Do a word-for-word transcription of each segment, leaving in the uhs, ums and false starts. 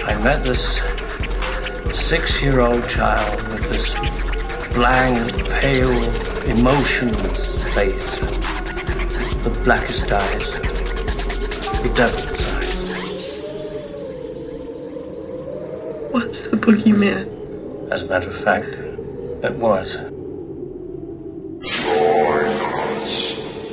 I met this six-year-old child with this blank, pale, emotionless face, the blackest eyes, the devil's eyes. Was the boogeyman? As a matter of fact, it was. Join us.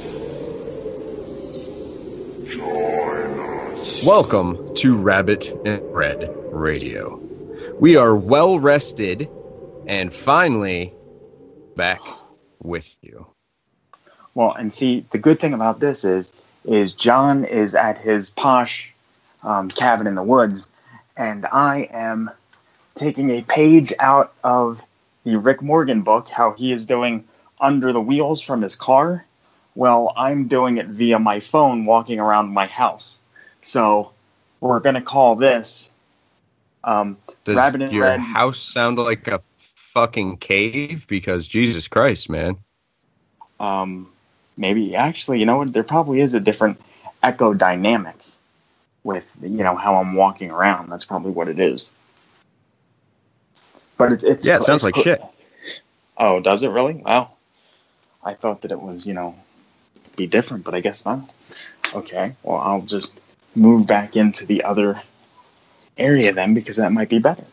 Join us. Welcome to Rabbit and Red Radio. We are well rested and finally back with you. Well, and see, the good thing about this is, is John is at his posh um, cabin in the woods, and I am taking a page out of the Rick Morgan book, how he is doing Under the Wheels from his car. Well, I'm doing it via my phone walking around my house. So we're going to call this um, Does Rabbit and your Red. house sound like a fucking cave? Because Jesus Christ, man. Um, maybe, actually, you know what? There probably is a different echo dynamics with, you know, how I'm walking around. That's probably what it is. But it's, it's Yeah, it sounds it's like shit. Oh, does it really? Well, I thought that it was, you know, be different, but I guess not. Okay, well, I'll just move back into the other area then, because that might be better.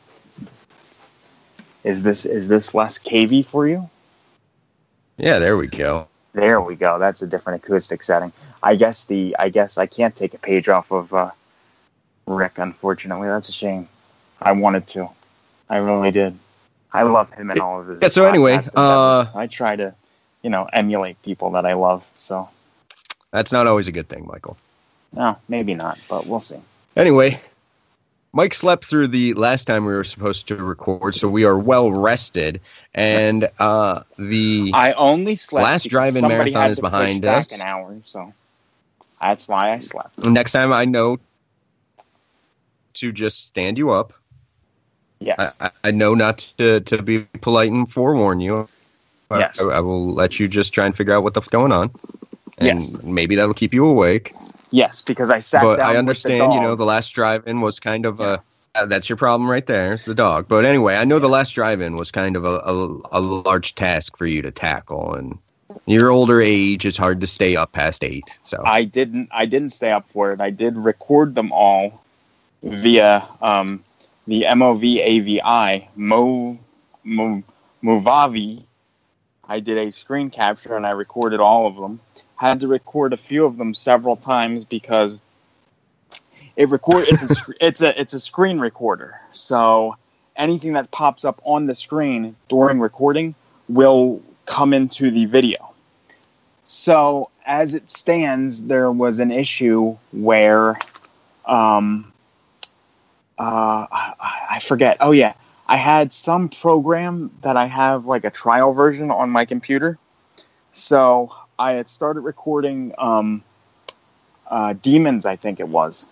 Is this is this less cavey for you? Yeah, there we go. There we go. That's a different acoustic setting. I guess the I guess I can't take a page off of uh, Rick, unfortunately. That's a shame. I wanted to. I really did. I love him and all of his. Yeah, so anyway, podcast uh, endeavors. I try to, you know, emulate people that I love. So, That's not always a good thing, Michael. no, maybe not, but we'll see. Anyway, Mike slept through the last time we were supposed to record, so we are well rested. And uh, the I only slept. last because drive-in somebody marathon had is to push behind back us. an hour, so that's why I slept. Next time I know to just stand you up. Yes. I, I know not to, to be polite and forewarn you. Yes. I, I will let you just try and figure out what the fuck's going on. And Yes. maybe that'll keep you awake. Yes, because I sat But down. I understand, with the you know, dog. the last drive-in was kind of a... Uh, that's your problem right there. It's the dog. But anyway, I know the last drive-in was kind of a, a, a large task for you to tackle. And your older age, it's hard to stay up past eight. So I didn't. I didn't stay up for it. I did record them all via um, the M O V A V I Mo, Mo Movavi. I did a screen capture and I recorded all of them. Had to record a few of them several times because it record. It's a sc- it's a it's a screen recorder. So anything that pops up on the screen during recording will come into the video. So as it stands, there was an issue where, um, uh, I, I forget. Oh yeah, I had some program that I have like a trial version on my computer. So I had started recording um, uh, Demons, I think it was,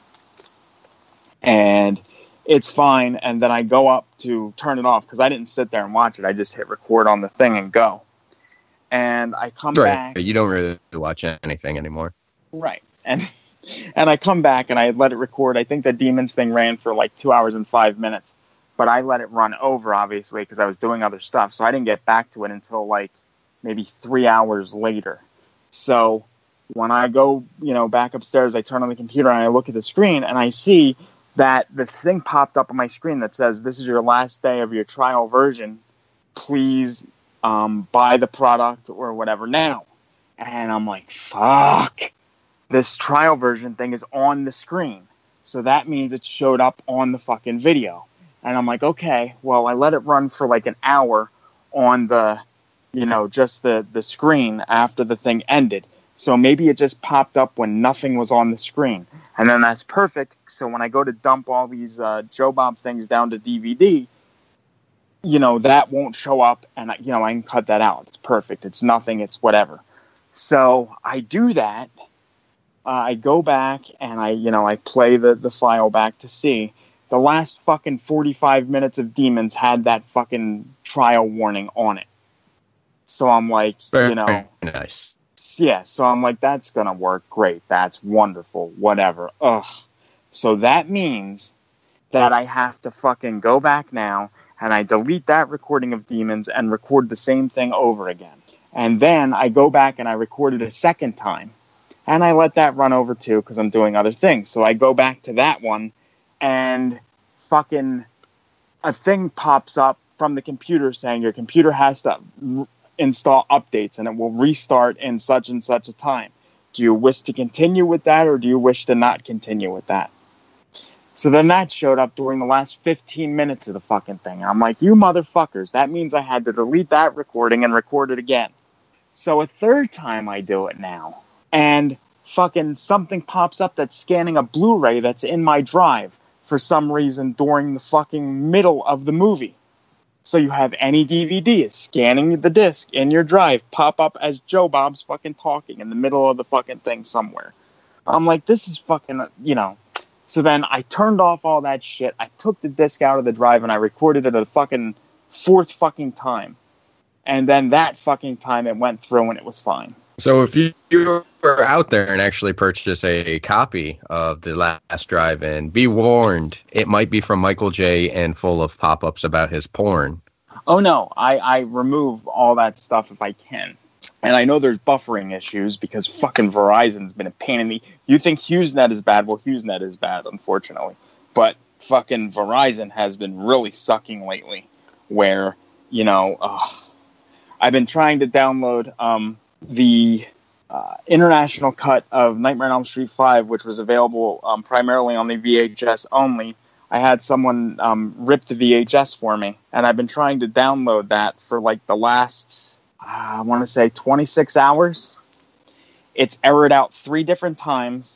and it's fine. And then I go up to turn it off because I didn't sit there and watch it. I just hit record on the thing and go. And I come right. back. You don't really watch anything anymore. Right. And and I come back and I let it record. I think the Demons thing ran for like two hours and five minutes. But I let it run over, obviously, because I was doing other stuff. So I didn't get back to it until like maybe three hours later. So when I go, you know, back upstairs, I turn on the computer and I look at the screen and I see that the thing popped up on my screen that says, this is your last day of your trial version. Please um, buy the product or whatever now. And I'm like, fuck. This trial version thing is on the screen. So that means it showed up on the fucking video. And I'm like, okay, well, I let it run for like an hour on the, you know, just the, the screen after the thing ended. So maybe it just popped up when nothing was on the screen. And then that's perfect. So when I go to dump all these uh, Joe Bob things down to D V D, you know, that won't show up. And, you know, I can cut that out. It's perfect. It's nothing. It's whatever. So I do that. Uh, I go back and I, you know, I play the, the file back to see. The last fucking forty-five minutes of Demons had that fucking trial warning on it. So I'm like, Very you know, nice. yeah. So I'm like, that's gonna work great. That's wonderful. Whatever. Ugh. So that means that I have to fucking go back now and I delete that recording of Demons and record the same thing over again. And then I go back and I record it a second time. And I let that run over too because I'm doing other things. So I go back to that one and fucking a thing pops up from the computer saying your computer has to r- install updates and it will restart in such and such a time. Do you wish to continue with that or do you wish to not continue with that? So then that showed up during the last fifteen minutes of the fucking thing. I'm like, you motherfuckers, that means I had to delete that recording and record it again. So a third time I do it now. And fucking something pops up that's scanning a Blu-ray that's in my drive for some reason during the fucking middle of the movie. So you have any D V D is scanning the disc in your drive pop up as Joe Bob's fucking talking in the middle of the fucking thing somewhere. I'm like, this is fucking, you know. So then I turned off all that shit. I took the disc out of the drive and I recorded it a fucking fourth fucking time. And then that fucking time it went through and it was fine. So if you, you were out there and actually purchase a, a copy of The Last Drive-In, be warned, it might be from Michael J. and full of pop-ups about his porn. Oh, no. I, I remove all that stuff if I can. And I know there's buffering issues because fucking Verizon's been a pain in the... You think HughesNet is bad? Well, HughesNet is bad, unfortunately. But fucking Verizon has been really sucking lately where, you know, ugh, I've been trying to download... um. the uh, international cut of Nightmare on Elm Street five, which was available um, primarily on the V H S only. I had someone um, rip the V H S for me, and I've been trying to download that for like the last, uh, I want to say twenty-six hours. It's errored out three different times,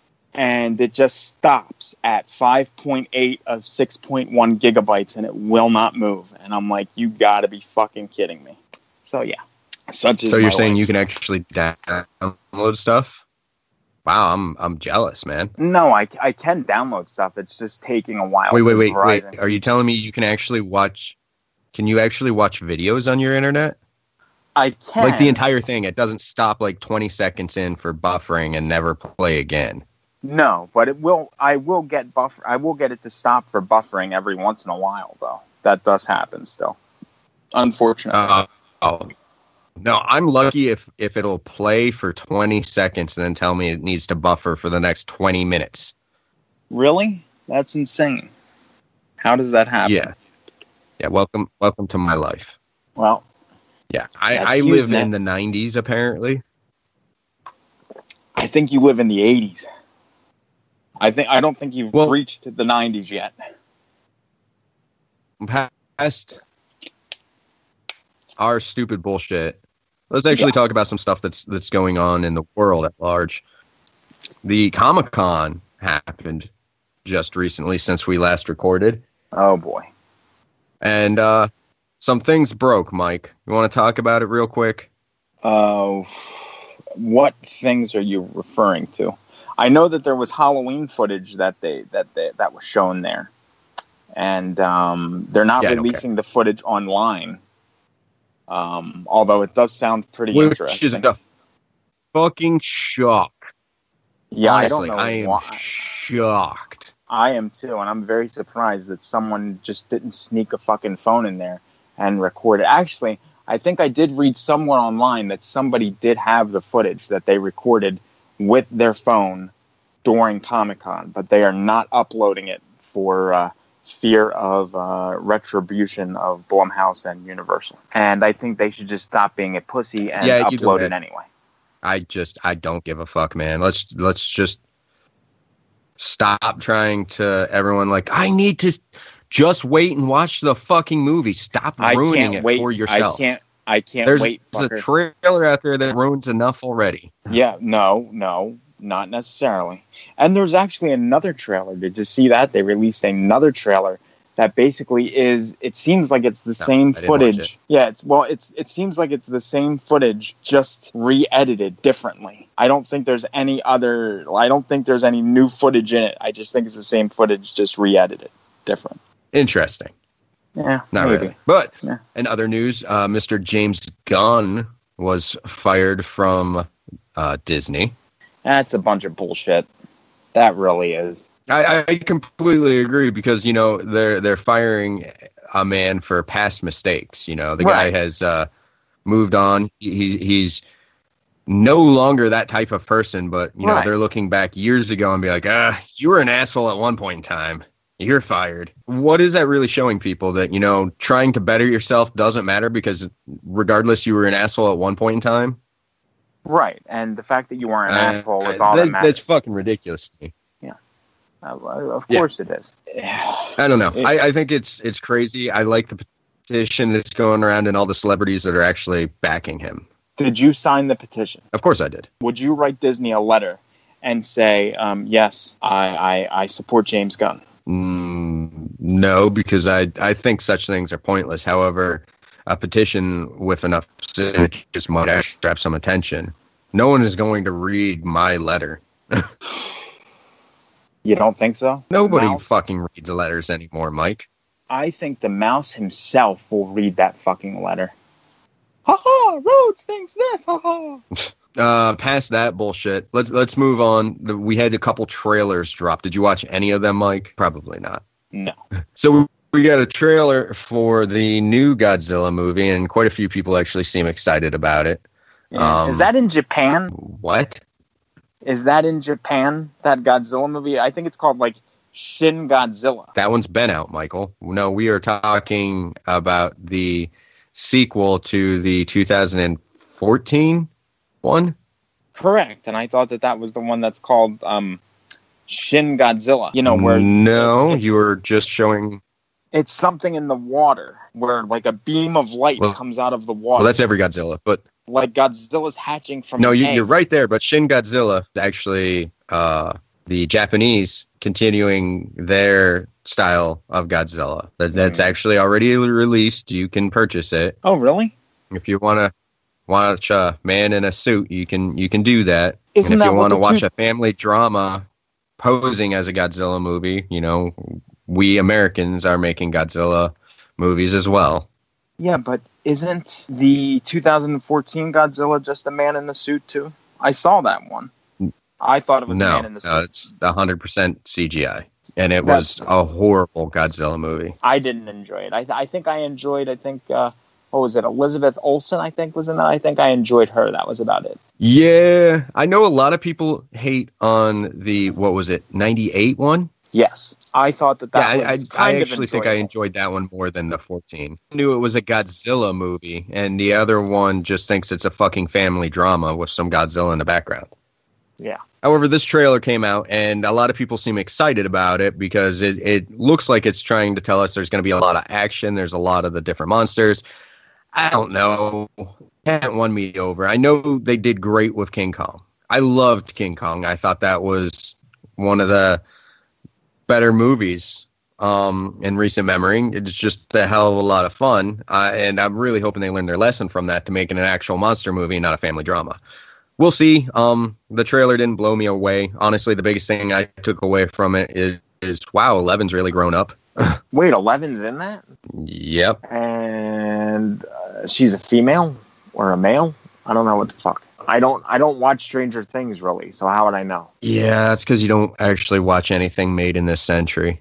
and it just stops at five point eight of six point one gigabytes, and it will not move. And I'm like, you gotta be fucking kidding me. So, yeah. Such so you're saying life. You can actually download stuff? Wow, I'm I'm jealous, man. No, I, I can download stuff. It's just taking a while. Wait, wait, wait, wait. Are you telling me you can actually watch... Can you actually watch videos on your internet? I can. Like the entire thing. It doesn't stop like twenty seconds in for buffering and never play again. No, but it will. I will get buffer. I will get it to stop for buffering every once in a while, though. That does happen still. Unfortunately. Uh, oh. No, I'm lucky if, if it'll play for twenty seconds and then tell me it needs to buffer for the next twenty minutes. Really? That's insane. How does that happen? Yeah. Yeah, welcome welcome to my life. Well, yeah, I, I live in the nineties, apparently. I think you live in the eighties. I think I don't think you've well, reached the nineties yet. Past our stupid bullshit. Let's actually yeah. talk about some stuff that's that's going on in the world at large. The Comic-Con happened just recently since we last recorded. Oh, boy. And uh, some things broke, Mike. You want to talk about it real quick? Uh, what things are you referring to? I know that there was Halloween footage that they that they, that was shown there. And um, they're not yeah, releasing the footage online. Um, although it does sound pretty Which interesting. Which is a fucking shock. Yeah, Honestly, I don't know I am why. shocked. I am too, and I'm very surprised that someone just didn't sneak a fucking phone in there and record it. Actually, I think I did read somewhere online that somebody did have the footage that they recorded with their phone during Comic-Con, but they are not uploading it for uh, fear of uh, retribution of Blumhouse and Universal. And I think they should just stop being a pussy and yeah, upload it anyway. I just, I don't give a fuck, man. Let's, let's just stop trying to everyone like, I need to just wait and watch the fucking movie. Stop ruining it wait. for yourself. I can't, I can't there's, wait. There's fucker. a trailer out there that ruins enough already. Yeah, no, no. Not necessarily. And there's actually another trailer. Did you see that? They released another trailer that basically is, it seems like it's the no, same footage. It. Yeah, it's well, it's it seems like it's the same footage, just re-edited differently. I don't think there's any other, I don't think there's any new footage in it. I just think it's the same footage, just re-edited different. Interesting. Yeah, Not maybe. really. But yeah. in other news, uh, Mister James Gunn was fired from uh, Disney. That's a bunch of bullshit. That really is. I, I completely agree because, you know, they're they're firing a man for past mistakes. You know, the Right. guy has uh, moved on. He's he's no longer that type of person, but, you know, Right. they're looking back years ago and be like, ah, you were an asshole at one point in time. You're fired. What is that really showing people? That, you know, trying to better yourself doesn't matter because regardless you were an asshole at one point in time? Right. And the fact that you weren't an Uh, asshole is all that- that matters. That's fucking ridiculous to me. Uh, of Yeah. course it is. I don't know. It- I, I think it's it's crazy. I like the petition that's going around and all the celebrities that are actually backing him. Did you sign the petition? Of course I did. Would you write Disney a letter and say, um, yes, I, I, I support James Gunn? Mm, no, because I I think such things are pointless. However, a petition with enough signatures might actually grab some attention. No one is going to read my letter. You don't think so? Nobody Mouse? fucking reads letters anymore, Mike. I think the mouse himself will read that fucking letter. Ha ha! Rhodes thinks this. Ha ha! Uh, past that bullshit. Let's let's move on. The- We had a couple trailers drop. Did you watch any of them, Mike? Probably not. No. So we, we got a trailer for the new Godzilla movie, and quite a few people actually seem excited about it. Um, Is that in Japan? What? Is that in Japan? That Godzilla movie? I think it's called like Shin Godzilla. That one's been out, Michael. No, we are talking about the sequel to the two thousand fourteen one. Correct. And I thought that that was the one that's called um, Shin Godzilla. You know where? No, it's- it's- you were just showing. It's something in the water where like a beam of light Well- comes out of the water. Well, that's every Godzilla, but like Godzilla's hatching from no, an you, egg. you're right there. But Shin Godzilla is actually uh, the Japanese continuing their style of Godzilla. That, that's Mm. actually already released. You can purchase it Oh, really? if you want to watch a man in a suit. You can you can do that. Isn't and if that you what want to the watch two- a family drama posing as a Godzilla movie, you know, we Americans are making Godzilla movies as well. Yeah, but isn't the two thousand fourteen Godzilla just a man in the suit too? I saw that one. I thought it was a No, man in the suit. no, it's one hundred percent C G I. And it That's- was a horrible Godzilla movie. I didn't enjoy it. I, I think I enjoyed. I think uh, what was it? Elizabeth Olsen, I think was in that. I think I enjoyed her. That was about it. Yeah, I know a lot of people hate on the, what was it, ninety-eight one? Yes, I thought that that Yeah, I, was I, kind I of actually think I enjoyable. enjoyed that one more than the fourteen. I knew it was a Godzilla movie, and the other one just thinks it's a fucking family drama with some Godzilla in the background. Yeah. However, this trailer came out, and a lot of people seem excited about it because it, it looks like it's trying to tell us there's going to be a lot of action. There's a lot of the different monsters. I don't know. Can't won me over. I know they did great with King Kong. I loved King Kong. I thought that was one of the better movies um, in recent memory. It's just a hell of a lot of fun, uh, and I'm really hoping they learn their lesson from that to make it an actual monster movie, not a family drama. We'll see. Um, the trailer didn't blow me away. Honestly, the biggest thing I took away from it is, is wow, Eleven's really grown up. Wait, Eleven's in that, Yep. and uh, she's a female or a male? I don't know what the fuck. I don't. I don't watch Stranger Things really. So how would I know? Yeah, that's because you don't actually watch anything made in this century.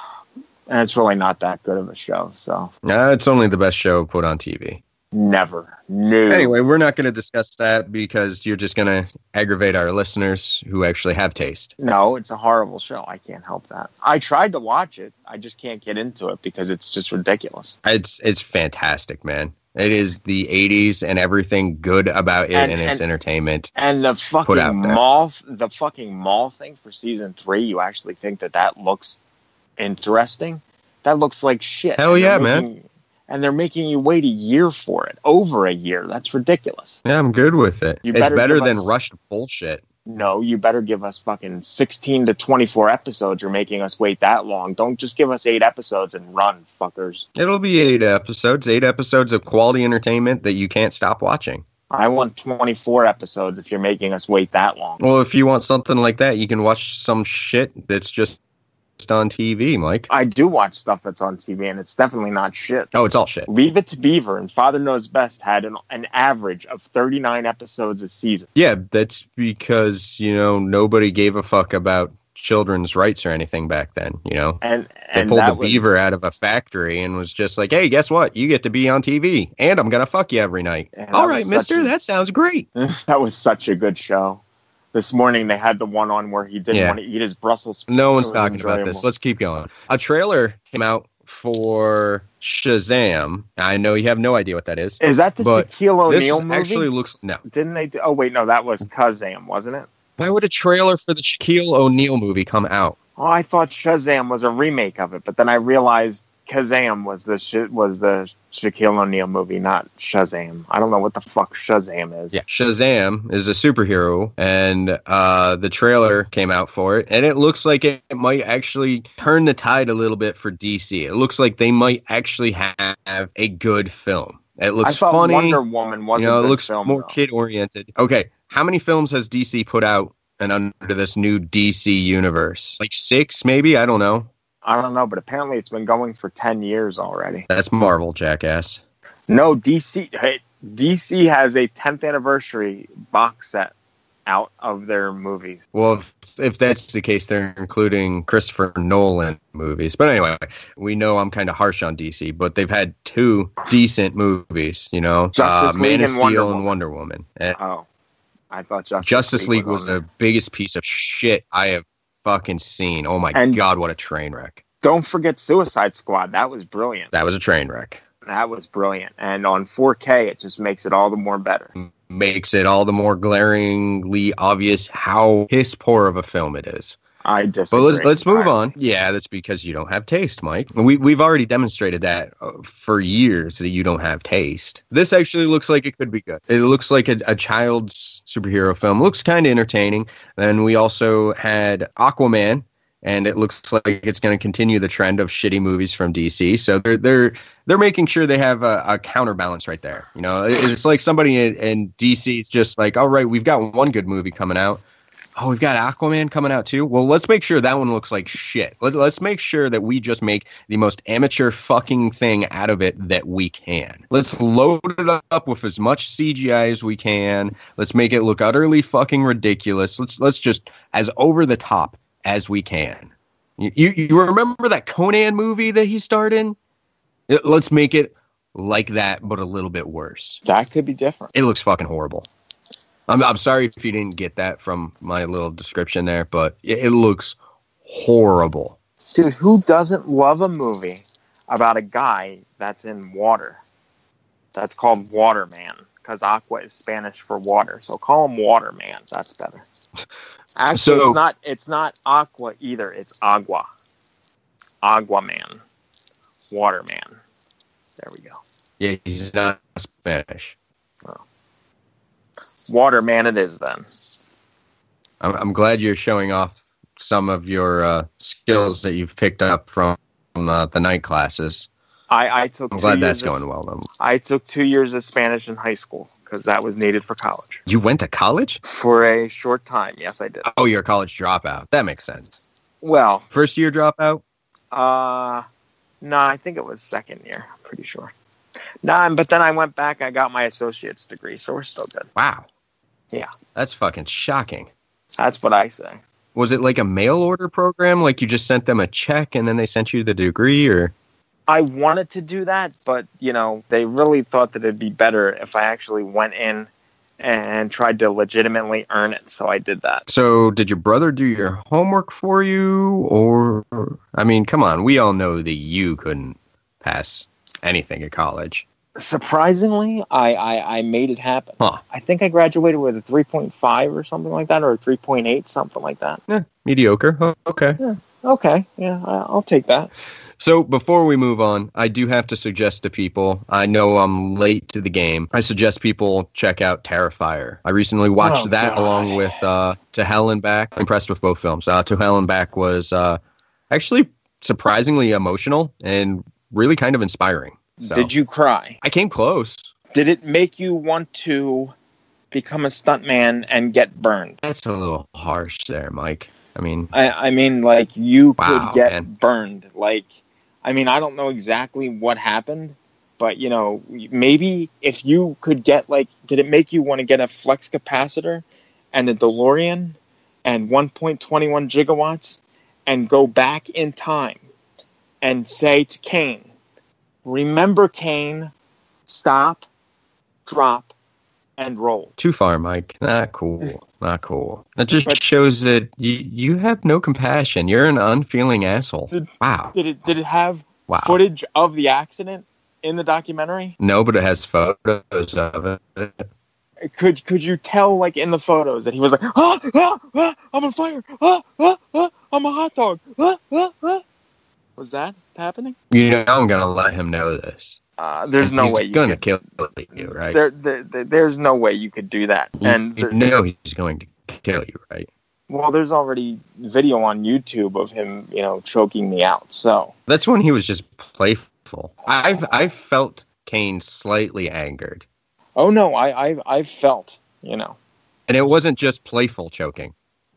And it's really not that good of a show. So Uh, it's only the best show put on T V. never. No. Anyway, we're not going to discuss that because you're just going to aggravate our listeners who actually have taste. No, it's a horrible show. I can't help that. I tried to watch it. I just can't get into it because it's just ridiculous. It's it's fantastic, man. It is the eighties and everything good about it And- and, its and- entertainment. And the out fucking there. mall, the fucking mall thing for season three. You actually think that that looks interesting? That looks like shit. Hell And they're yeah, man. making- And they're making you wait a year for it, over a year. That's ridiculous. Yeah, I'm good with it. You It's better better give than us- rushed bullshit. No, you better give us fucking sixteen to twenty-four episodes. You're making us wait that long. Don't just give us eight episodes and run, fuckers. It'll be eight episodes, eight episodes of quality entertainment that you can't stop watching. I want twenty-four episodes if you're making us wait that long. Well, if you want something like that, you can watch some shit that's just on T V, Mike. I do watch stuff that's on T V, and it's definitely not shit. Oh, it's all shit. Leave It to Beaver and Father Knows Best had an, an average of thirty-nine episodes a season. Yeah, that's because, you know, nobody gave a fuck about children's rights or anything back then, you know. And, they and pulled the that was, beaver out of a factory and was just like, hey, guess what? You get to be on T V, and I'm going to fuck you every night. Yeah, All that right, was mister, such a- that sounds great. That was such a good show. This morning they had the one on where he didn't Yeah. want to eat his Brussels sprouts. No It one's was talking about this. enjoyable. Let's keep going. A trailer came out for Shazam. I know you have no idea what that is. Is that the But Shaquille This O'Neal movie? actually looks... No. Didn't they? Do, oh wait, no, that was Kazam, wasn't it? Why would a trailer for the Shaquille O'Neal movie come out? Oh, I thought Shazam was a remake of it, but then I realized Kazam was the sh- was the Shaquille O'Neal movie, not Shazam. I don't know what the fuck Shazam is. Yeah, Shazam is a superhero, and uh, the trailer came out for it, and it looks like it might actually turn the tide a little bit for D C. It looks like they might actually have a good film. It looks I thought funny. Wonder Woman was you know, a it good looks film, more though. kid-oriented. Okay, how many films has D C put out and under this new D C universe? Like six, maybe? I don't know. I don't know, but apparently it's been going for ten years already. That's Marvel, jackass. No, D C hey, D C has a tenth anniversary box set out of their movies. Well, if, if that's the case, they're including Christopher Nolan movies. But anyway, we know I'm kind of harsh on D C, but they've had two decent movies, you know, Justice uh, League Man of and Steel Wonder and Woman. Wonder Woman. And Oh, I thought Justice, Justice League was on the there. biggest piece of shit I have fucking seen. Oh my And- God, what a train wreck. Don't forget Suicide Squad. That was brilliant. That was a train wreck. That was brilliant. And on four K, it just makes it all the more better. Makes it all the more glaringly obvious how piss poor of a film it is. I But disagree. let's let's move entirely. on. Yeah, that's because you don't have taste, Mike. We we've already demonstrated that uh, for years that you don't have taste. This actually looks like it could be good. It looks like a, a child's superhero film. It looks kind of entertaining. Then we also had Aquaman, and it looks like it's going to continue the trend of shitty movies from D C. So they're they're they're making sure they have a, a counterbalance right there. You know, It- it's like somebody in, in D C is just like, all right, we've got one good movie coming out. Oh, we've got Aquaman coming out too? Well, let's make sure that one looks like shit. Let's, let's make sure that we just make the most amateur fucking thing out of it that we can. Let's load it up with as much C G I as we can. Let's make it look utterly fucking ridiculous. Let's let's just as over the top as we can. You, you, you remember that Conan movie that he starred in? It- let's make it like that, but a little bit worse. That could be different. It looks fucking horrible. I'm I'm sorry if you didn't get that from my little description there, but it, it looks horrible. Dude, who doesn't love a movie about a guy that's in water? That's called Waterman, because aqua is Spanish for water. So call him Waterman. That's better. Actually, So- it's not. It's not aqua either. It's agua. Aguaman. Waterman. There we go. Yeah, he's not Spanish. Waterman it is then. I'm, I'm glad you're showing off some of your uh, skills that you've picked up from uh, the night classes. I, I took. I'm two glad that's years going of, well. Then. I took two years of Spanish in high school because that was needed for college. You went to college? For a short time, yes, I did. Oh, you're a college dropout. That makes sense. Well, First year dropout? uh, no, I think it was second year. I'm pretty sure. No, but then I went back. I got my associate's degree, so we're still good. Wow. Yeah. That's fucking shocking. That's what I say. Was it like a mail order program? Like you just sent them a check and then they sent you the degree, or? I wanted to do that, but you know, they really thought that it'd be better if I actually went in and tried to legitimately earn it. So I did that. So did your brother do your homework for you, or? I mean, come on. We all know that you couldn't pass anything at college. Surprisingly, I, I, I made it happen. Huh. I think I graduated with a three point five or something like that, or a three point eight, something like that. Eh, mediocre. Oh, okay. Okay, yeah, I- I'll take that. So before we move on, I do have to suggest to people, I know I'm late to the game. I suggest people check out Terrifier. I recently watched Oh, that God. along with uh, To Hell and Back. I'm impressed with both films. Uh, To Hell and Back was uh, actually surprisingly emotional and really kind of inspiring. So, Did you cry? I came close. Did it make you want to become a stuntman and get burned? That's a little harsh there, Mike. I mean, I, I mean, like, you Wow, could get man. burned. Like, I mean, I don't know exactly what happened, but, you know, maybe if you could get, like, did it make you want to get a flex capacitor and a DeLorean and one point two one gigawatts and go back in time and say to Cain, remember Cain, stop, drop, and roll. Too far, Mike. Not cool. Not cool. That just But- shows that you, you have no compassion. You're an unfeeling asshole. Did- Wow. Did it did it have Wow. footage of the accident in the documentary? No, but it has photos of it. Could could you tell, like, in the photos that he was like, ah, ah, ah, I'm on fire, ah, ah, ah, I'm a hot dog, ah, ah, ah. Was that happening? You know I'm going to let him know this. Uh, there's no He's way you going to could, kill you, right? there, there, there- there's no way you could do that. You, And you the- know he's going to kill you, right? well, there's already video on YouTube of him, you know, choking me out. So That's when he was just playful. I've I've felt Cain slightly angered. oh no, I I've, I've felt, you know, And it wasn't just playful choking.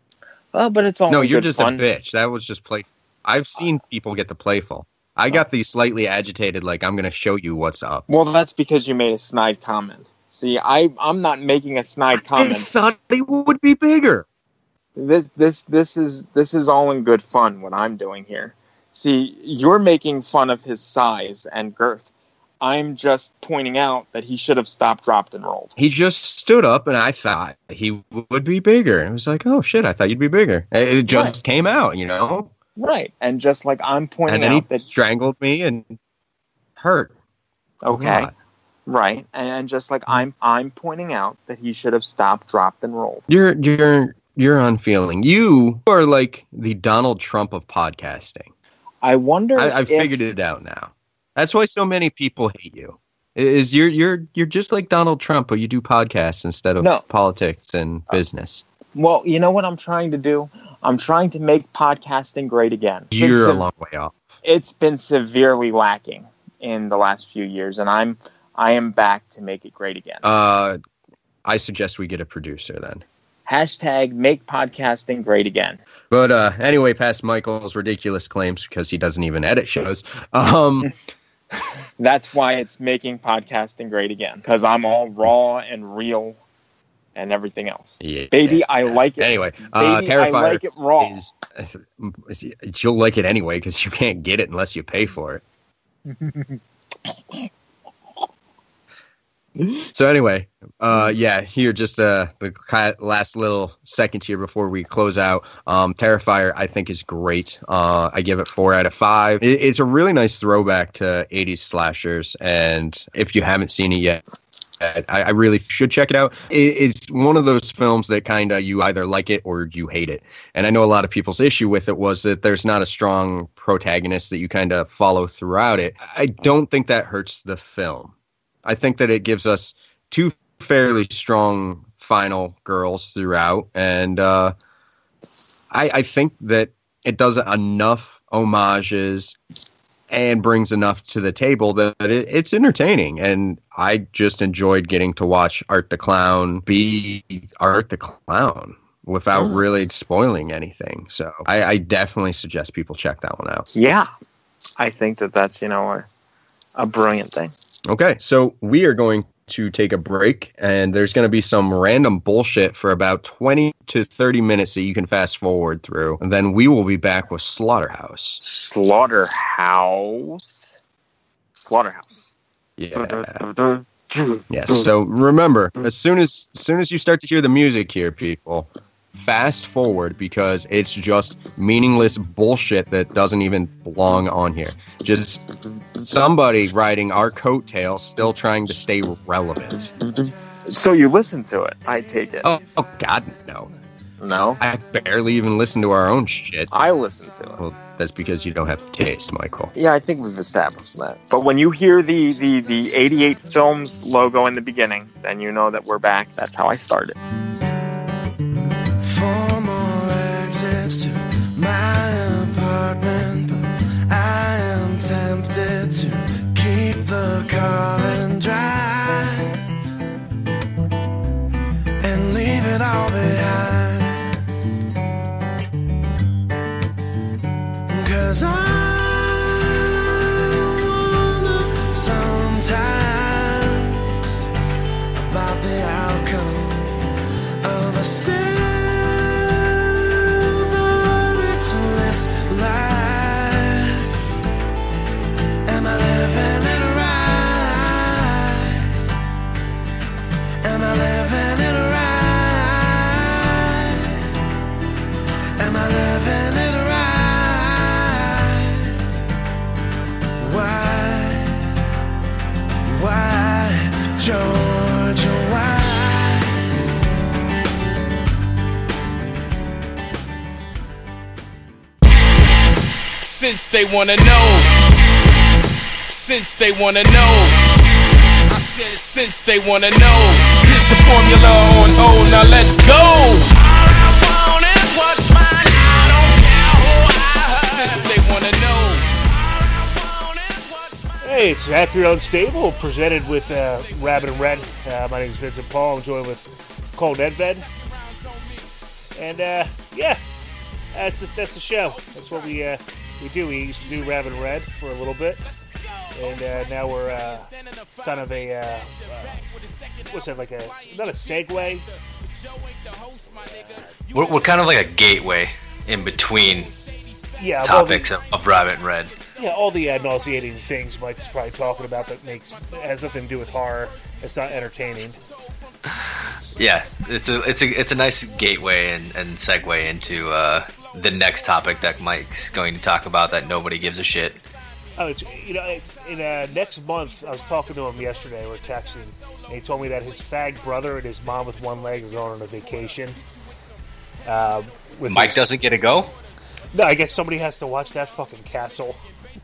oh, but it's all No, you're good just fun. a bitch. That was just playful. I've seen people get the playful. I got the slightly agitated, like, I'm going to show you what's up. Well, that's because you made a snide comment. See, I I'm not making a snide I comment. thought it would be bigger. This this this is this is all in good fun what I'm doing here. See, you're making fun of his size and girth. I'm just pointing out that he should have stopped, dropped, and rolled. He just stood up, and I thought he would be bigger. And it was like, oh, shit, I thought you'd be bigger. It just Right. came out, you know? Right. And just like I'm pointing And then out he that strangled me and hurt. okay. a lot. Right. And, and just like I'm I'm pointing out that he should have stopped, dropped, and rolled. You're, you're, you're unfeeling. You are like the Donald Trump of podcasting. I wonder I, I've if, figured it out now. That's why so many people hate you. Is you're you're you're just like Donald Trump, but you do podcasts instead of No. politics and business. Well, you know what I'm trying to do? I'm trying to make podcasting great again. It's been You're a sev- long way off. It's been severely lacking in the last few years, and I'm I am back to make it great again. Uh, I suggest we get a producer then. Hashtag make podcasting great again. But uh, anyway, past Michael's ridiculous claims because he doesn't even edit shows. Um, That's why it's making podcasting great again, because I'm all raw and real and everything else. yeah. Baby, I like it. Anyway, uh, Baby, I Terrifier like it raw. is you'll like it anyway because you can't get it unless you pay for it. So anyway, uh, yeah, here just uh, the ki- last little second here before we close out. Um, Terrifier, I think, is great. Uh, I give it four out of five. It, it's a really nice throwback to eighties slashers, and if you haven't seen it yet, I, I really should check it out. It, it's one of those films that kind of you either like it or you hate it. And I know a lot of people's issue with it was that there's not a strong protagonist that you kind of follow throughout it. I don't think that hurts the film. I think that it gives us two fairly strong final girls throughout, and uh, I, I think that it does enough homages and brings enough to the table that it, it's entertaining. And I just enjoyed getting to watch Art the Clown be Art the Clown without Mm. really spoiling anything. So I, I definitely suggest people check that one out. Yeah, I think that that's, you know, a, a brilliant thing. Okay, so we are going to take a break, and there's going to be some random bullshit for about twenty to thirty minutes that you can fast forward through. And then we will be back with Slaughterhouse. Slaughterhouse. Slaughterhouse. Yeah. Yes. So remember, as soon as, as soon as you start to hear the music here, people, fast forward because it's just meaningless bullshit that doesn't even belong on here. Just somebody riding our coattails, still trying to stay relevant. So you listen to it, I take it. Oh, oh God, no. No? I barely even listen to our own shit. I listen to it. Well, that's because you don't have taste, Michael. Yeah, I think we've established that. But when you hear the, the, the eighty-eight Films logo in the beginning, then you know that we're back. That's how I started. Four more exits to my apartment, but I am tempted to keep the car and drive and leave it all behind. 'Cause I wonder sometimes about the outcome am I living it right? Why, why, Georgia, why? Since they wanna know, since they wanna know, I said since they wanna know, here's the formula on O, now let's go. All I want is what's mine, I don't care who I hurt. Since they wanna know, all I want is what's mine. Hey, it's Accurate Unstable, presented with uh, Rabbit and Red. Uh, my name is Vincent Paul. I'm joined with Cole Nedved. And, uh, yeah, that's the, that's the show. That's what we... Uh, We do. We used to do Rabbit and Red for a little bit, and uh, now we're uh, kind of a uh, uh, what's that, like a not a segue. We're, we're kind of like a gateway in between yeah, topics the, of, of Rabbit and Red. Yeah, all the uh, nauseating things Mike's probably talking about that makes has nothing to do with horror. It's not entertaining. Yeah, it's a it's a it's a nice gateway and, and segue into uh, the next topic that Mike's going to talk about that nobody gives a shit. Oh, it's you know, it's in uh, next month. I was talking to him yesterday. We were texting, and he told me that his fag brother and his mom with one leg are going on a vacation. Uh, with Mike his... doesn't get to go? No, I guess somebody has to watch that fucking castle.